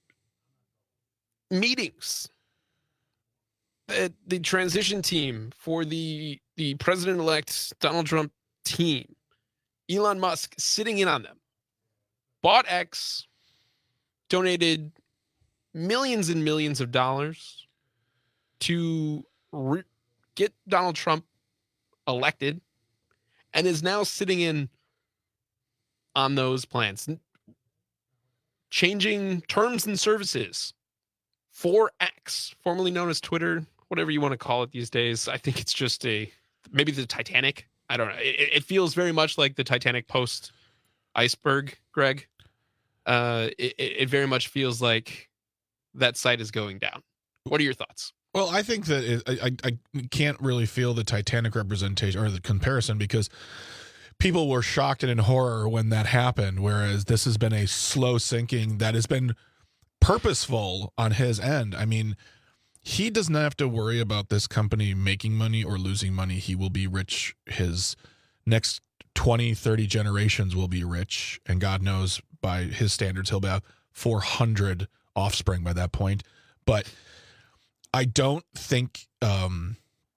meetings that the transition team for the the president-elect Donald Trump team, Elon Musk sitting in on them, bought X, donated millions and millions of dollars to re- get Donald Trump elected, and is now sitting in on those plans, changing terms and services for X, formerly known as Twitter, whatever you want to call it these days. I think it's just a, maybe the Titanic. I don't know. It, it feels very much like the Titanic post iceberg, Greg. Uh, it, it very much feels like that site is going down. What are your thoughts? Well, I think that it, I, I can't really feel the Titanic representation or the comparison, because people were shocked and in horror when that happened, whereas this has been a slow sinking that has been purposeful on his end. I mean, he does not have to worry about this company making money or losing money. He will be rich. His next twenty, thirty generations will be rich, and God knows by his standards he'll have four hundred offspring by that point. But I don't think um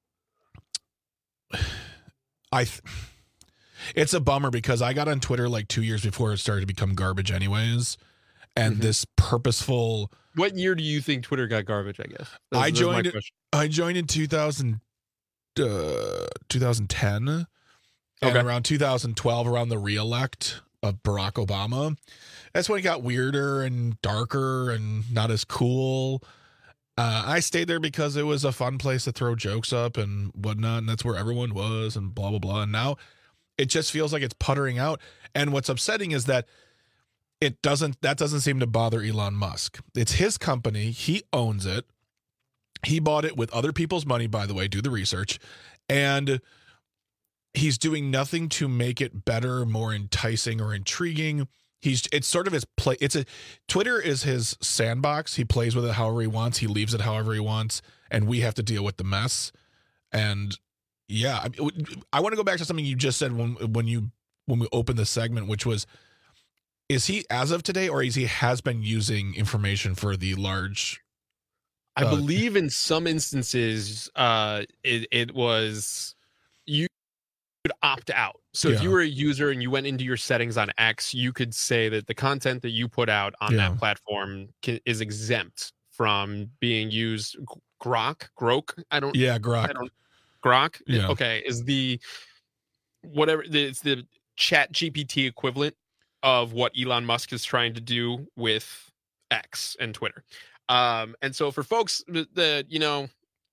I th- it's a bummer, because I got on Twitter like two years before it started to become garbage anyways. And mm-hmm. this purposeful. What year do you think Twitter got garbage? I guess that's, I joined. It, I joined in two thousand, uh, twenty ten, okay. And around two thousand twelve, around the re-elect of Barack Obama. That's when it got weirder and darker and not as cool. Uh, I stayed there because it was a fun place to throw jokes up and whatnot, and that's where everyone was, and blah blah blah. And now it just feels like it's puttering out. And what's upsetting is that it doesn't, that doesn't seem to bother Elon Musk. It's his company. He owns it. He bought it with other people's money, by the way, do the research. And he's doing nothing to make it better, more enticing or intriguing. He's, it's sort of his play. It's a, Twitter is his sandbox. He plays with it however he wants. He leaves it however he wants. And we have to deal with the mess. And yeah, I, I want to go back to something you just said when, when you, when we opened the segment, which was, is he, as of today, or is he has been using information for the large? Uh, I believe in some instances, uh, it, it was you could opt out. So yeah. if you were a user and you went into your settings on X, you could say that the content that you put out on yeah. that platform can, is exempt from being used. Grok, Grok, I don't. Yeah, Grok. I don't, Grok. Yeah. Okay, is the whatever it's the Chat G P T equivalent of what Elon Musk is trying to do with X and Twitter. Um, and so for folks that, you know,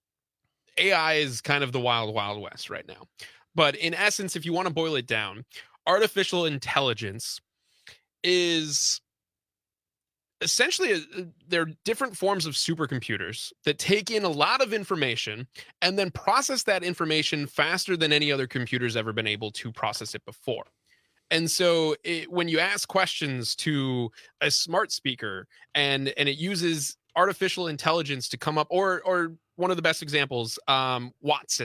A I is kind of the wild, wild west right now. But in essence, if you want to boil it down, artificial intelligence is essentially, a, they're different forms of supercomputers that take in a lot of information and then process that information faster than any other computer's ever been able to process it before. And so it, when you ask questions to a smart speaker and and it uses artificial intelligence to come up, or or one of the best examples, um, Watson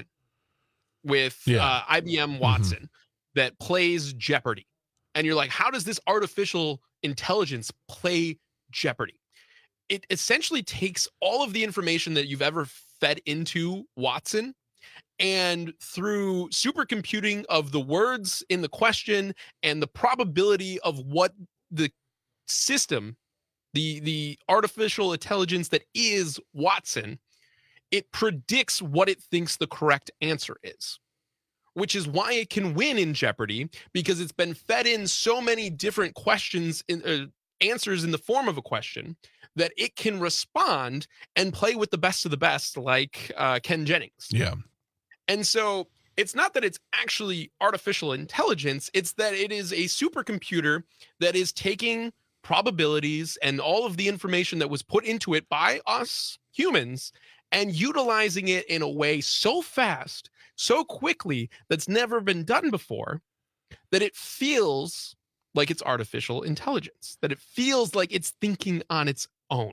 with Yeah. uh, I B M Watson mm-hmm. that plays Jeopardy. And you're like, how does this artificial intelligence play Jeopardy? It essentially takes all of the information that you've ever fed into Watson, and through supercomputing of the words in the question and the probability of what the system, the, the artificial intelligence that is Watson, it predicts what it thinks the correct answer is, which is why it can win in Jeopardy, because it's been fed in so many different questions, in, uh, answers in the form of a question, that it can respond and play with the best of the best, like uh, Ken Jennings. Yeah. And so it's not that it's actually artificial intelligence, it's that it is a supercomputer that is taking probabilities and all of the information that was put into it by us humans and utilizing it in a way so fast, so quickly, that's never been done before, that it feels like it's artificial intelligence, that it feels like it's thinking on its own.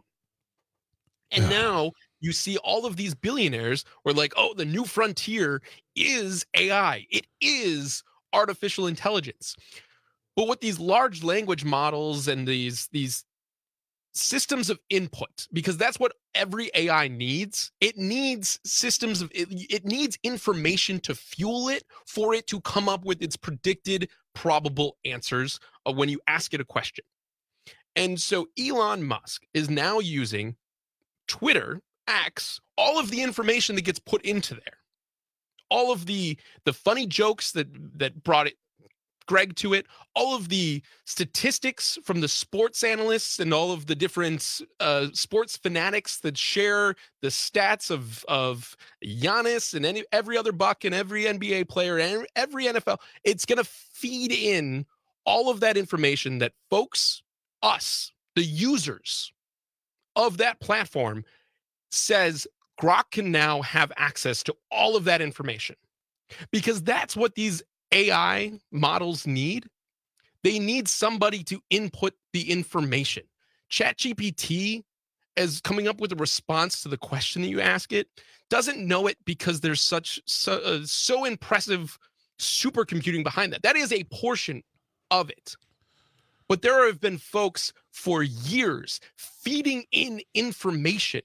And now you see all of these billionaires were like, oh, the new frontier is A I. It is artificial intelligence. But what these large language models and these, these systems of input, because that's what every A I needs. It needs systems of, it, it needs information to fuel it for it to come up with its predicted probable answers of when you ask it a question. And so Elon Musk is now using Twitter, X, all of the information that gets put into there, all of the the funny jokes that that brought it Greg to it, all of the statistics from the sports analysts and all of the different uh, sports fanatics that share the stats of of Giannis and any every other Buck and every N B A player and every N F L. It's going to feed in all of that information that folks, us, the users of that platform, says Grok can now have access to all of that information, because that's what these A I models need. They need somebody to input the information. ChatGPT, as coming up with a response to the question that you ask it, doesn't know it because there's such so, uh, so impressive supercomputing behind that. That is a portion of it. But there have been folks for years feeding in information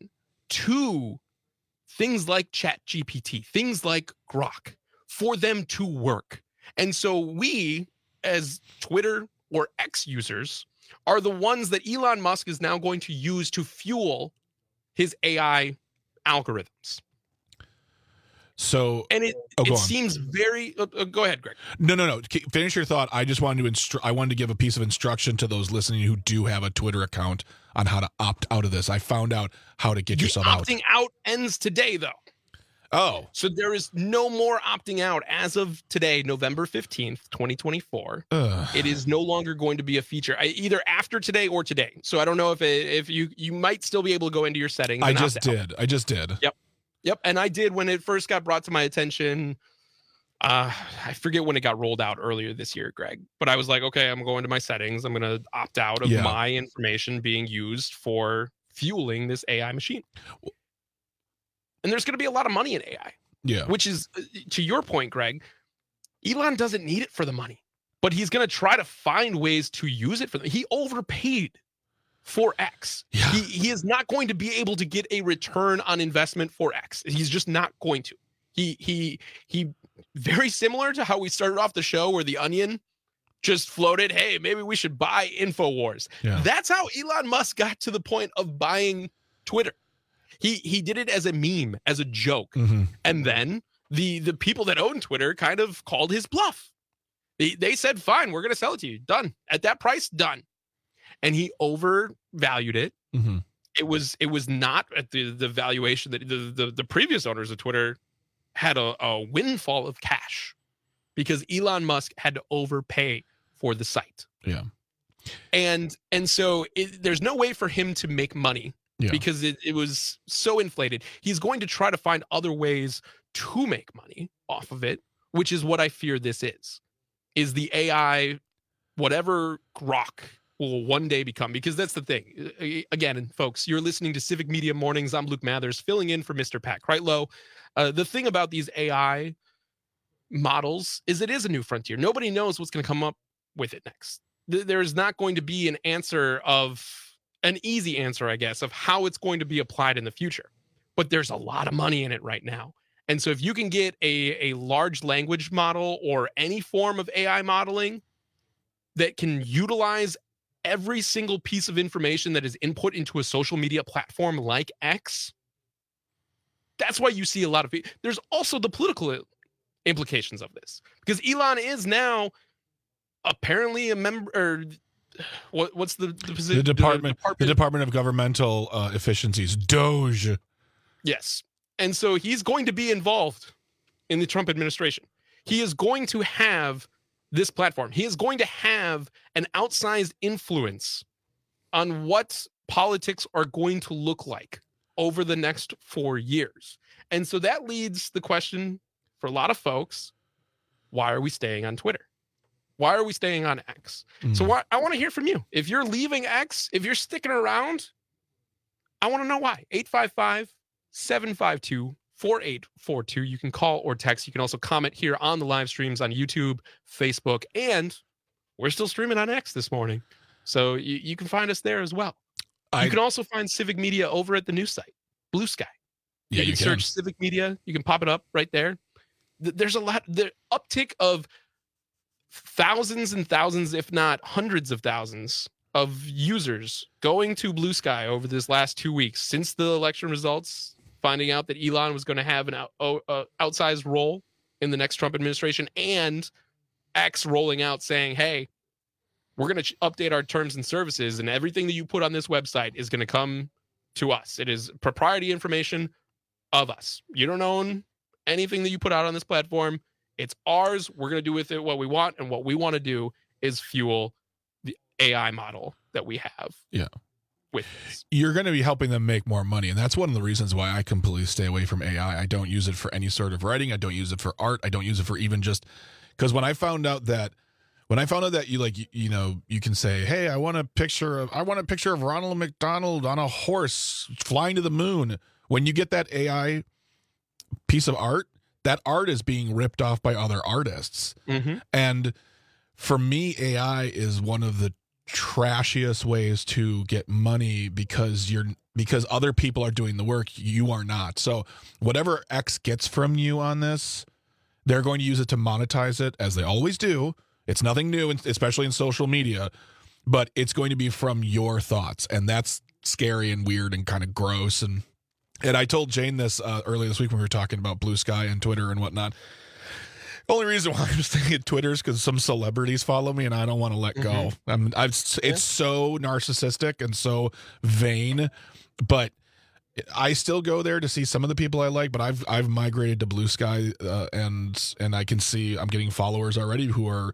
to things like ChatGPT, things like Grok, for them to work. And so we, as Twitter or X users, are the ones that Elon Musk is now going to use to fuel his A I algorithms. So, and it, oh, it seems very, uh, uh, go ahead, Greg. No, no, no. Finish your thought. I just wanted to instru- I wanted to give a piece of instruction to those listening who do have a Twitter account on how to opt out of this. I found out how to get The yourself out. opting out ends today, though. Oh. So there is no more opting out as of today, November fifteenth, twenty twenty-four. Ugh. It is no longer going to be a feature, I, either after today or today. So I don't know if it, if you you might still be able to go into your settings. I and just opt out. did. I just did. Yep. Yep. And I did when it first got brought to my attention. Uh, I forget when it got rolled out earlier this year, Greg, but I was like, okay, I'm going to my settings. I'm going to opt out of Yeah. my information being used for fueling this A I machine. And there's going to be a lot of money in A I. Yeah. Which is, uh, to your point, Greg, Elon doesn't need it for the money, but he's going to try to find ways to use it for them. He overpaid for X. Yeah. He, he is not going to be able to get a return on investment for X. He's just not going to. He, he, he, very similar to how we started off the show where the Onion just floated, hey, maybe we should buy InfoWars. Yeah. That's how Elon Musk got to the point of buying Twitter. He he did it as a meme, as a joke. Mm-hmm. And then the the people that own Twitter kind of called his bluff. They, they said, fine, we're going to sell it to you. Done. At that price, done. And he overvalued it. Mm-hmm. It was it was not at the, the valuation that the, the, the previous owners of Twitter had a, a windfall of cash because Elon Musk had to overpay for the site. Yeah. And and so it, there's no way for him to make money. Yeah. Because it, it was so inflated. He's going to try to find other ways to make money off of it, which is what I fear this is, is the A I whatever Grok will one day become, because that's the thing. Again, folks, you're listening to Civic Media Mornings. I'm Luke Mathers, filling in for Mister Pat Kreitlow. Uh, the thing about these A I models is it is a new frontier. Nobody knows what's going to come up with it next. Th- there's not going to be an answer of an easy answer, I guess, of how it's going to be applied in the future. But there's a lot of money in it right now. And so if you can get a, a large language model or any form of A I modeling that can utilize every single piece of information that is input into a social media platform like X, that's why you see a lot of people. There's also the political implications of this, because Elon is now apparently a member, or what, what's the, the position? The department, the department, the Department of Governmental uh, Efficiencies, Doge. Yes. And so he's going to be involved in the Trump administration. He is going to have this platform. He is going to have an outsized influence on what politics are going to look like over the next four years. And so that leads the question for a lot of folks, why are we staying on Twitter? Why are we staying on X? Mm. So why, I want to hear from you. If you're leaving X, if you're sticking around, I want to know why. eight five five, seven five two, four eight four two. You can call or text. You can also comment here on the live streams on YouTube, Facebook, and we're still streaming on X this morning. So you, you can find us there as well. I, you can also find Civic Media over at the news site, Blue Sky. Yeah, you can you search can. Civic Media. You can pop it up right there. There's a lot, the uptick of thousands and thousands, if not hundreds of thousands of users going to Blue Sky over this last two weeks since the election results, finding out that Elon was going to have an out, uh, outsized role in the next Trump administration, and X rolling out saying, hey, we're going to ch- update our terms and services, and everything that you put on this website is going to come to us. It is proprietary information of us. You don't own anything that you put out on this platform. It's ours. We're going to do with it what we want, and what we want to do is fuel the A I model that we have. Yeah. With this. You're going to be helping them make more money. And that's one of the reasons why I completely stay away from A I. I don't use it for any sort of writing. I don't use it for art. I don't use it for even just, because when I found out that, when I found out that you like, you, you know, you can say, hey, I want a picture of, I want a picture of Ronald McDonald on a horse flying to the moon. When you get that A I piece of art, that art is being ripped off by other artists. Mm-hmm. And for me, A I is one of the trashiest ways to get money, because you're because other people are doing the work, you are not. So whatever X gets from you on this, they're going to use it to monetize it, as they always do. It's nothing new, especially in social media, but it's going to be from your thoughts, and that's scary and weird and kind of gross. And and I told Jane this uh, earlier this week when we were talking about Blue Sky and Twitter and whatnot. Only reason why I'm just thinking Twitter is because some celebrities follow me and I don't want to let go. Mm-hmm. I'm, I've, it's yeah. so narcissistic and so vain, but I still go there to see some of the people I like. But I've I've migrated to Blue Sky, uh, and and I can see I'm getting followers already who are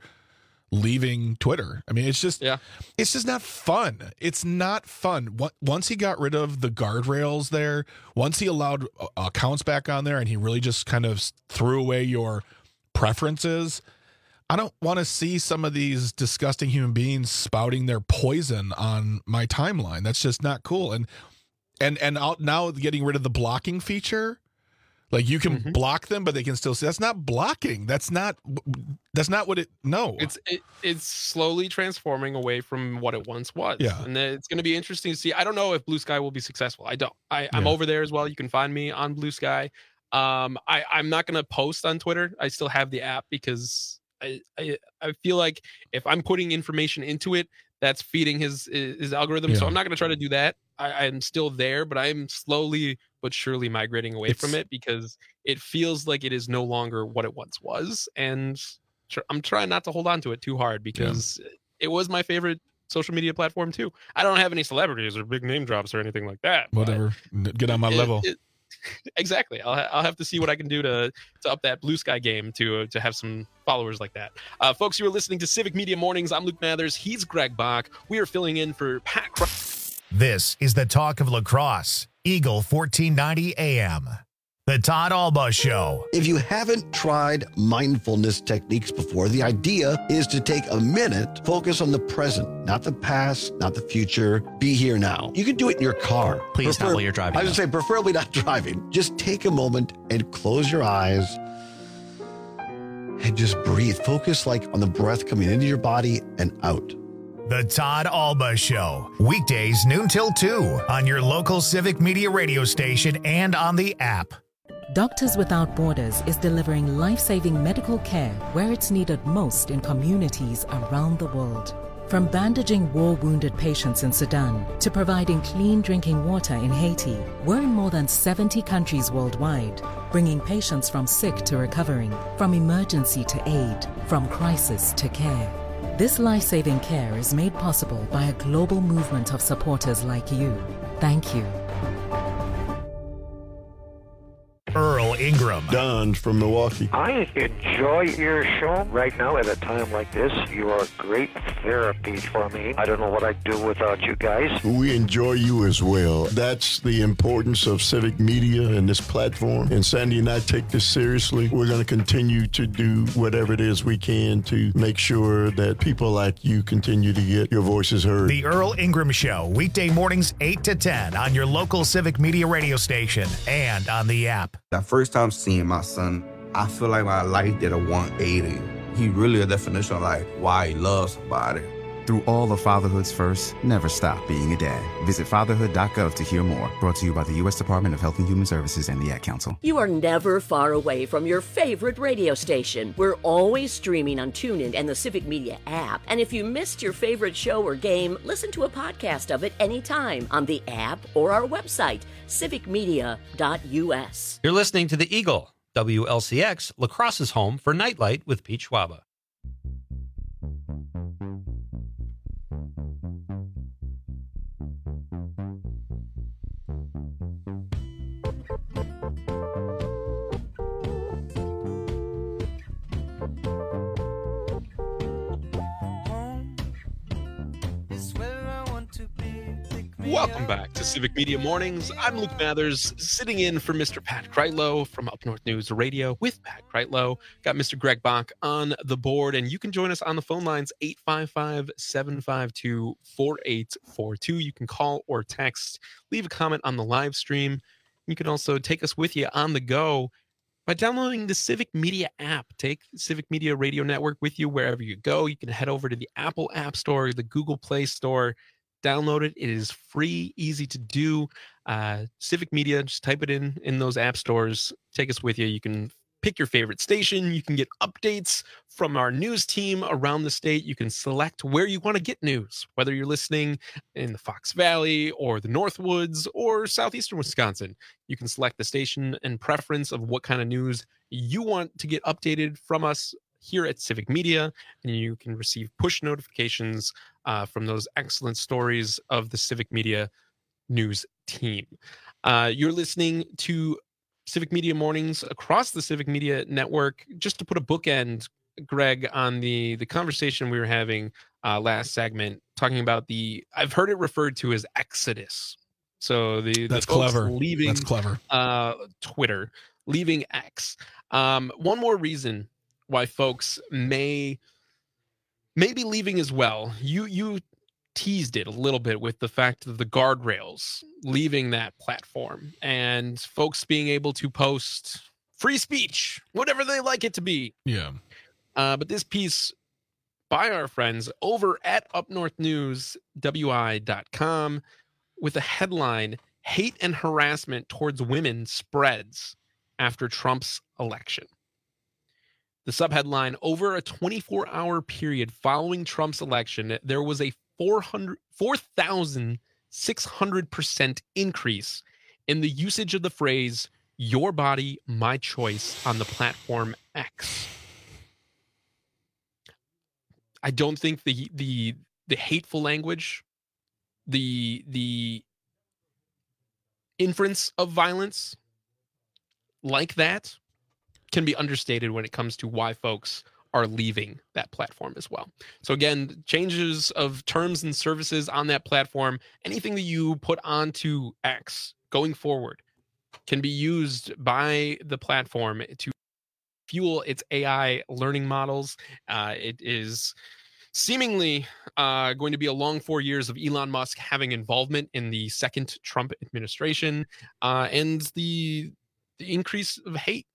leaving Twitter. I mean, it's just yeah. it's just not fun. It's not fun. Once he got rid of the guardrails there, once he allowed accounts back on there, and he really just kind of threw away your preferences, I don't want to see some of these disgusting human beings spouting their poison on my timeline. That's just not cool. And and and I'll, now getting rid of the blocking feature, like you can mm-hmm. block them, but they can still see. That's not blocking. That's not. That's not what it. No, it's it, it's slowly transforming away from what it once was. Yeah, and it's going to be interesting to see. I don't know if Blue Sky will be successful. I don't. I, I'm yeah. over there as well. You can find me on Blue Sky. Um, I, I'm not going to post on Twitter. I still have the app because I, I, I feel like if I'm putting information into it, that's feeding his, his algorithm. Yeah. So I'm not going to try to do that. I, I'm still there, but I'm slowly but surely migrating away it's, from it because it feels like it is no longer what it once was. And tr- I'm trying not to hold on to it too hard because yeah. it was my favorite social media platform too. I don't have any celebrities or big name drops or anything like that. Whatever. Get on my it, level. It, Exactly. I'll ha- I'll have to see what I can do to to up that Blue Sky game to uh, to have some followers like that. Uh, folks, you are listening to Civic Media Mornings. I'm Luke Mathers. He's Greg Bach. We are filling in for Pat. Cr- This is the talk of lacrosse. Eagle fourteen ninety A M. The Todd Alba Show. If you haven't tried mindfulness techniques before, the idea is to take a minute, focus on the present, not the past, not the future. Be here now. You can do it in your car. Please not while you're driving, I would though. say preferably not driving. Just take a moment and close your eyes and just breathe. Focus like on the breath coming into your body and out. The Todd Alba Show. Weekdays noon till two on your local Civic Media radio station and on the app. Doctors Without Borders is delivering life-saving medical care where it's needed most in communities around the world. From bandaging war-wounded patients in Sudan to providing clean drinking water in Haiti, we're in more than seventy countries worldwide, bringing patients from sick to recovering, from emergency to aid, from crisis to care. This life-saving care is made possible by a global movement of supporters like you. Thank you. Earl Ingram. Don from Milwaukee. I enjoy your show right now at a time like this. You are great therapy for me. I don't know what I'd do without you guys. We enjoy you as well. That's the importance of civic media and this platform. And Sandy and I take this seriously. We're going to continue to do whatever it is we can to make sure that people like you continue to get your voices heard. The Earl Ingram Show, weekday mornings eight to ten on your local Civic Media radio station and on the app. That first time seeing my son, I feel like my life did a one eighty. He really a definition of like why he loves somebody. Through all of fatherhood's first, never stop being a dad. Visit fatherhood dot gov to hear more. Brought to you by the U S Department of Health and Human Services and the Ad Council. You are never far away from your favorite radio station. We're always streaming on TuneIn and the Civic Media app. And if you missed your favorite show or game, listen to a podcast of it anytime on the app or our website, civic media dot u s. You're listening to The Eagle, W L C X, La Crosse's home for Nightlight with Pete Schwaba. Welcome back to Civic Media Mornings. I'm Luke Mathers, sitting in for Mister Pat Kreitlow from Up North News Radio with Pat Kreitlow. Got Mister Greg Bach on the board, and you can join us on the phone lines, eight five five, seven five two, four eight four two. You can call or text, leave a comment on the live stream. You can also take us with you on the go by downloading the Civic Media app. Take the Civic Media Radio Network with you wherever you go. You can head over to the Apple App Store, the Google Play Store, download it. It is free, easy to do. Uh, Civic Media, just type it in in those app stores. Take us with you. You can pick your favorite station. You can get updates from our news team around the state. You can select where you want to get news, whether you're listening in the Fox Valley or the Northwoods or southeastern Wisconsin. You can select the station and preference of what kind of news you want to get updated from us here at Civic Media, and you can receive push notifications uh, from those excellent stories of the Civic Media news team. Uh, you're listening to Civic Media Mornings across the Civic Media Network. Just to put a bookend, Greg, on the, the conversation we were having uh, last segment, talking about the, I've heard it referred to as Exodus. So the, That's the folks clever. leaving That's clever. Uh, Twitter, leaving X. Um, one more reason why folks may may be leaving as well. You you teased it a little bit with the fact of the guardrails leaving that platform and folks being able to post free speech, whatever they like it to be. Yeah. Uh, but this piece by our friends over at Up North News W I dot com with a headline, "Hate and Harassment Towards Women Spreads After Trump's Election." The subheadline, over a twenty-four hour period following Trump's election, there was a four thousand six hundred percent increase in the usage of the phrase, "your body, my choice," on the platform X. I don't think the the the hateful language, the the inference of violence like that can be understated when it comes to why folks are leaving that platform as well. So again, changes of terms and services on that platform, anything that you put onto X going forward can be used by the platform to fuel its A I learning models. Uh, it is seemingly uh, going to be a long four years of Elon Musk having involvement in the second Trump administration uh, and the, the increase of hate.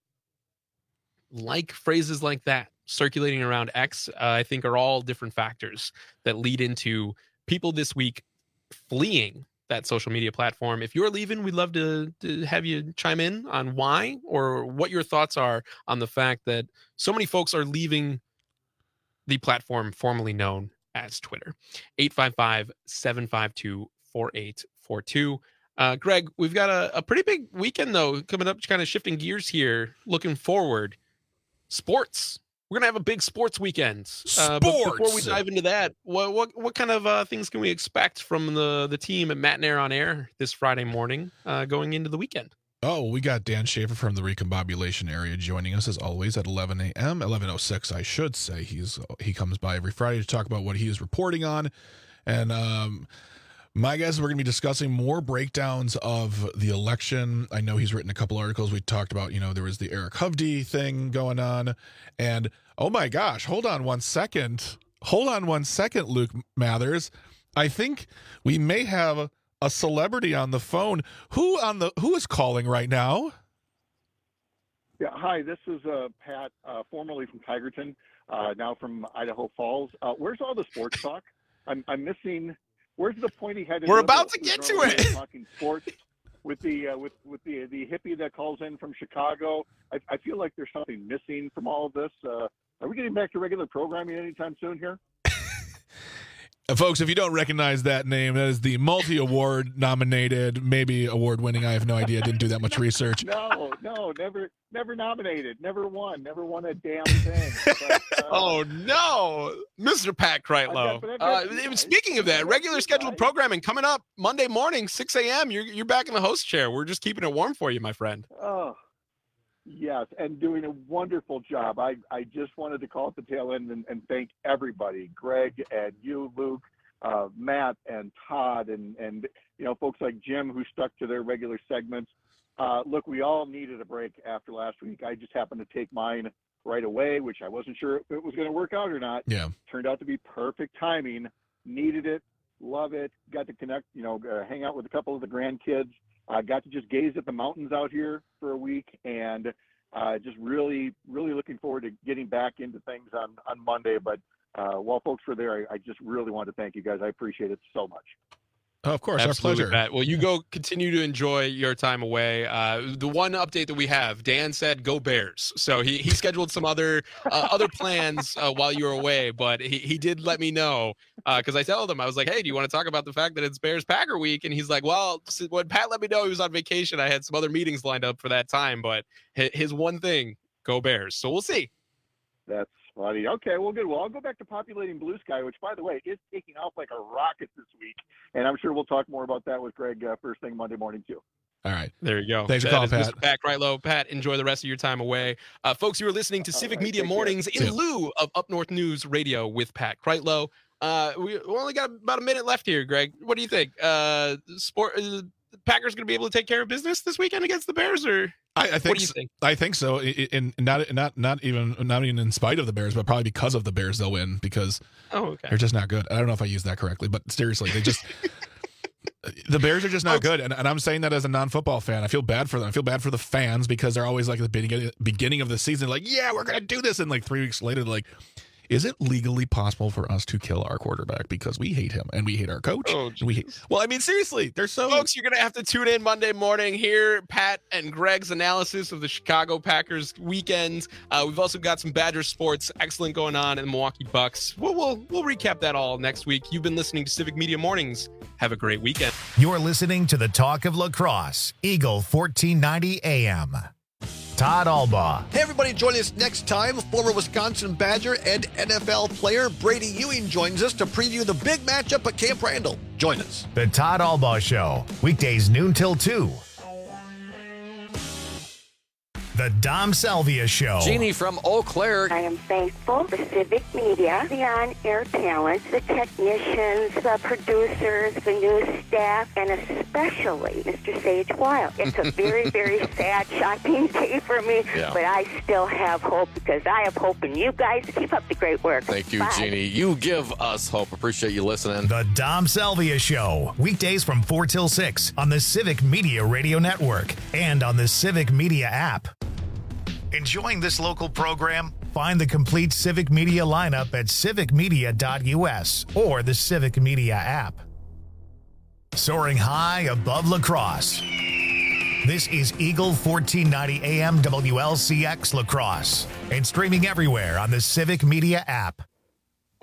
Like phrases like that circulating around X, uh, I think are all different factors that lead into people this week fleeing that social media platform. If you're leaving, we'd love to, to have you chime in on why or what your thoughts are on the fact that so many folks are leaving the platform formerly known as Twitter. eight five five, seven five two, four eight four two. Uh, Greg, we've got a, a pretty big weekend, though, coming up, kind of shifting gears here, looking forward. Sports. We're going to have a big sports weekend. Uh, but before we dive into that, what what, what kind of uh, things can we expect from the, the team at Matt and Air on Air this Friday morning uh, going into the weekend? Oh, we got Dan Schaefer from the Recombobulation area joining us as always at eleven a.m. eleven oh six, I should say. He's he comes by every Friday to talk about what he is reporting on. And um, my guess is we're going to be discussing more breakdowns of the election. I know he's written a couple articles. We talked about, you know, there was the Eric Hovde thing going on. And, oh my gosh, hold on one second. Hold on one second, Luke Mathers. I think we may have a celebrity on the phone. Who on the who is calling right now? Yeah, hi, this is uh, Pat, uh, formerly from Tigerton, uh, now from Idaho Falls. Uh, where's all the sports talk? I'm, I'm missing. Where's the pointy headed? We're about to get to it. Talking sports with the uh, with with the the hippie that calls in from Chicago. I, I feel like there's something missing from all of this. Uh, are we getting back to regular programming anytime soon here? Folks, if you don't recognize that name, that is the multi-award nominated, maybe award-winning. I have no idea. Didn't do that much research. No, no, never, never nominated, never won, never won a damn thing. But, uh, oh no, Mister Pat Kreitlow. Uh, speaking of that, regular scheduled programming coming up Monday morning, six a.m. You're you're back in the host chair. We're just keeping it warm for you, my friend. Oh. Yes, and doing a wonderful job. I, I just wanted to call at the tail end and, and thank everybody, Greg and you, Luke, uh, Matt and Todd, and, and you know folks like Jim who stuck to their regular segments. Uh, look, we all needed a break after last week. I just happened to take mine right away, which I wasn't sure if it was going to work out or not. Yeah, turned out to be perfect timing. Needed it, love it. Got to connect, you know, uh, hang out with a couple of the grandkids. I uh, got to just gaze at the mountains out here for a week, and uh, just really, really looking forward to getting back into things on, on Monday. But uh, while folks were there, I, I just really want to thank you guys. I appreciate it so much. Oh, of course, absolutely, our pleasure. Pat. Well, you go continue to enjoy your time away. Uh, the one update that we have, Dan said, "Go Bears." So he, he scheduled some other uh, other plans uh, while you were away, but he, he did let me know because uh, I told him I was like, "Hey, do you want to talk about the fact that it's Bears Packer week?" And he's like, "Well, when Pat let me know he was on vacation, I had some other meetings lined up for that time, but his one thing, go Bears." So we'll see. That's funny. Okay, well, good. Well, I'll go back to populating Blue Sky, which, by the way, is taking off like a rocket this week. And I'm sure we'll talk more about that with Greg uh, first thing Monday morning, too. All right. There you go. Thanks for calling, Pat. Mister Pat Kreitlow. Pat, enjoy the rest of your time away. Uh, folks, you are listening to Civic right, Media Mornings care. in lieu of Up North News Radio with Pat Kreitlow. Uh, we, we only got about a minute left here, Greg. What do you think? Uh, sport, uh, the Packers going to be able to take care of business this weekend against the Bears, or I, I think what do you think? I think so. And not not not even not even in spite of the Bears, but probably because of the Bears, they'll win because oh, okay. they're just not good. I don't know if I used that correctly, but seriously, they just the Bears are just not good. And, and I'm saying that as a non-football fan. I feel bad for them. I feel bad for the fans because they're always like at the beginning beginning of the season, like, yeah, we're gonna do this, and like three weeks later, like, is it legally possible for us to kill our quarterback because we hate him and we hate our coach? Oh, and we hate, well, I mean, seriously, they're so. Folks, you're going to have to tune in Monday morning, hear Pat and Greg's analysis of the Chicago Packers weekend. Uh, we've also got some Badger sports excellent going on in the Milwaukee Bucks. We'll, we'll, we'll recap that all next week. You've been listening to Civic Media Mornings. Have a great weekend. You're listening to the Talk of Lacrosse, Eagle fourteen ninety A M. Todd Albaugh. Hey, everybody, join us next time. Former Wisconsin Badger and N F L player Brady Ewing joins us to preview the big matchup at Camp Randall. Join us. The Todd Albaugh Show, weekdays noon till two. The Dom Salvia Show. Jeannie from Eau Claire. I am thankful for Civic Media, the on-air talent, the technicians, the producers, the news staff, and especially Mister Sage Wild. It's a very, very sad, shocking day for me, Yeah. but I still have hope because I have hope in you guys. Keep up the great work. Thank you, Bye. Jeannie. You give us hope. Appreciate you listening. The Dom Salvia Show. Weekdays from four till six on the Civic Media Radio Network and on the Civic Media app. Enjoying this local program? Find the complete Civic Media lineup at civic media dot U S or the Civic Media app. Soaring high above La Crosse. This is Eagle fourteen ninety A M W L C X La Crosse and streaming everywhere on the Civic Media app.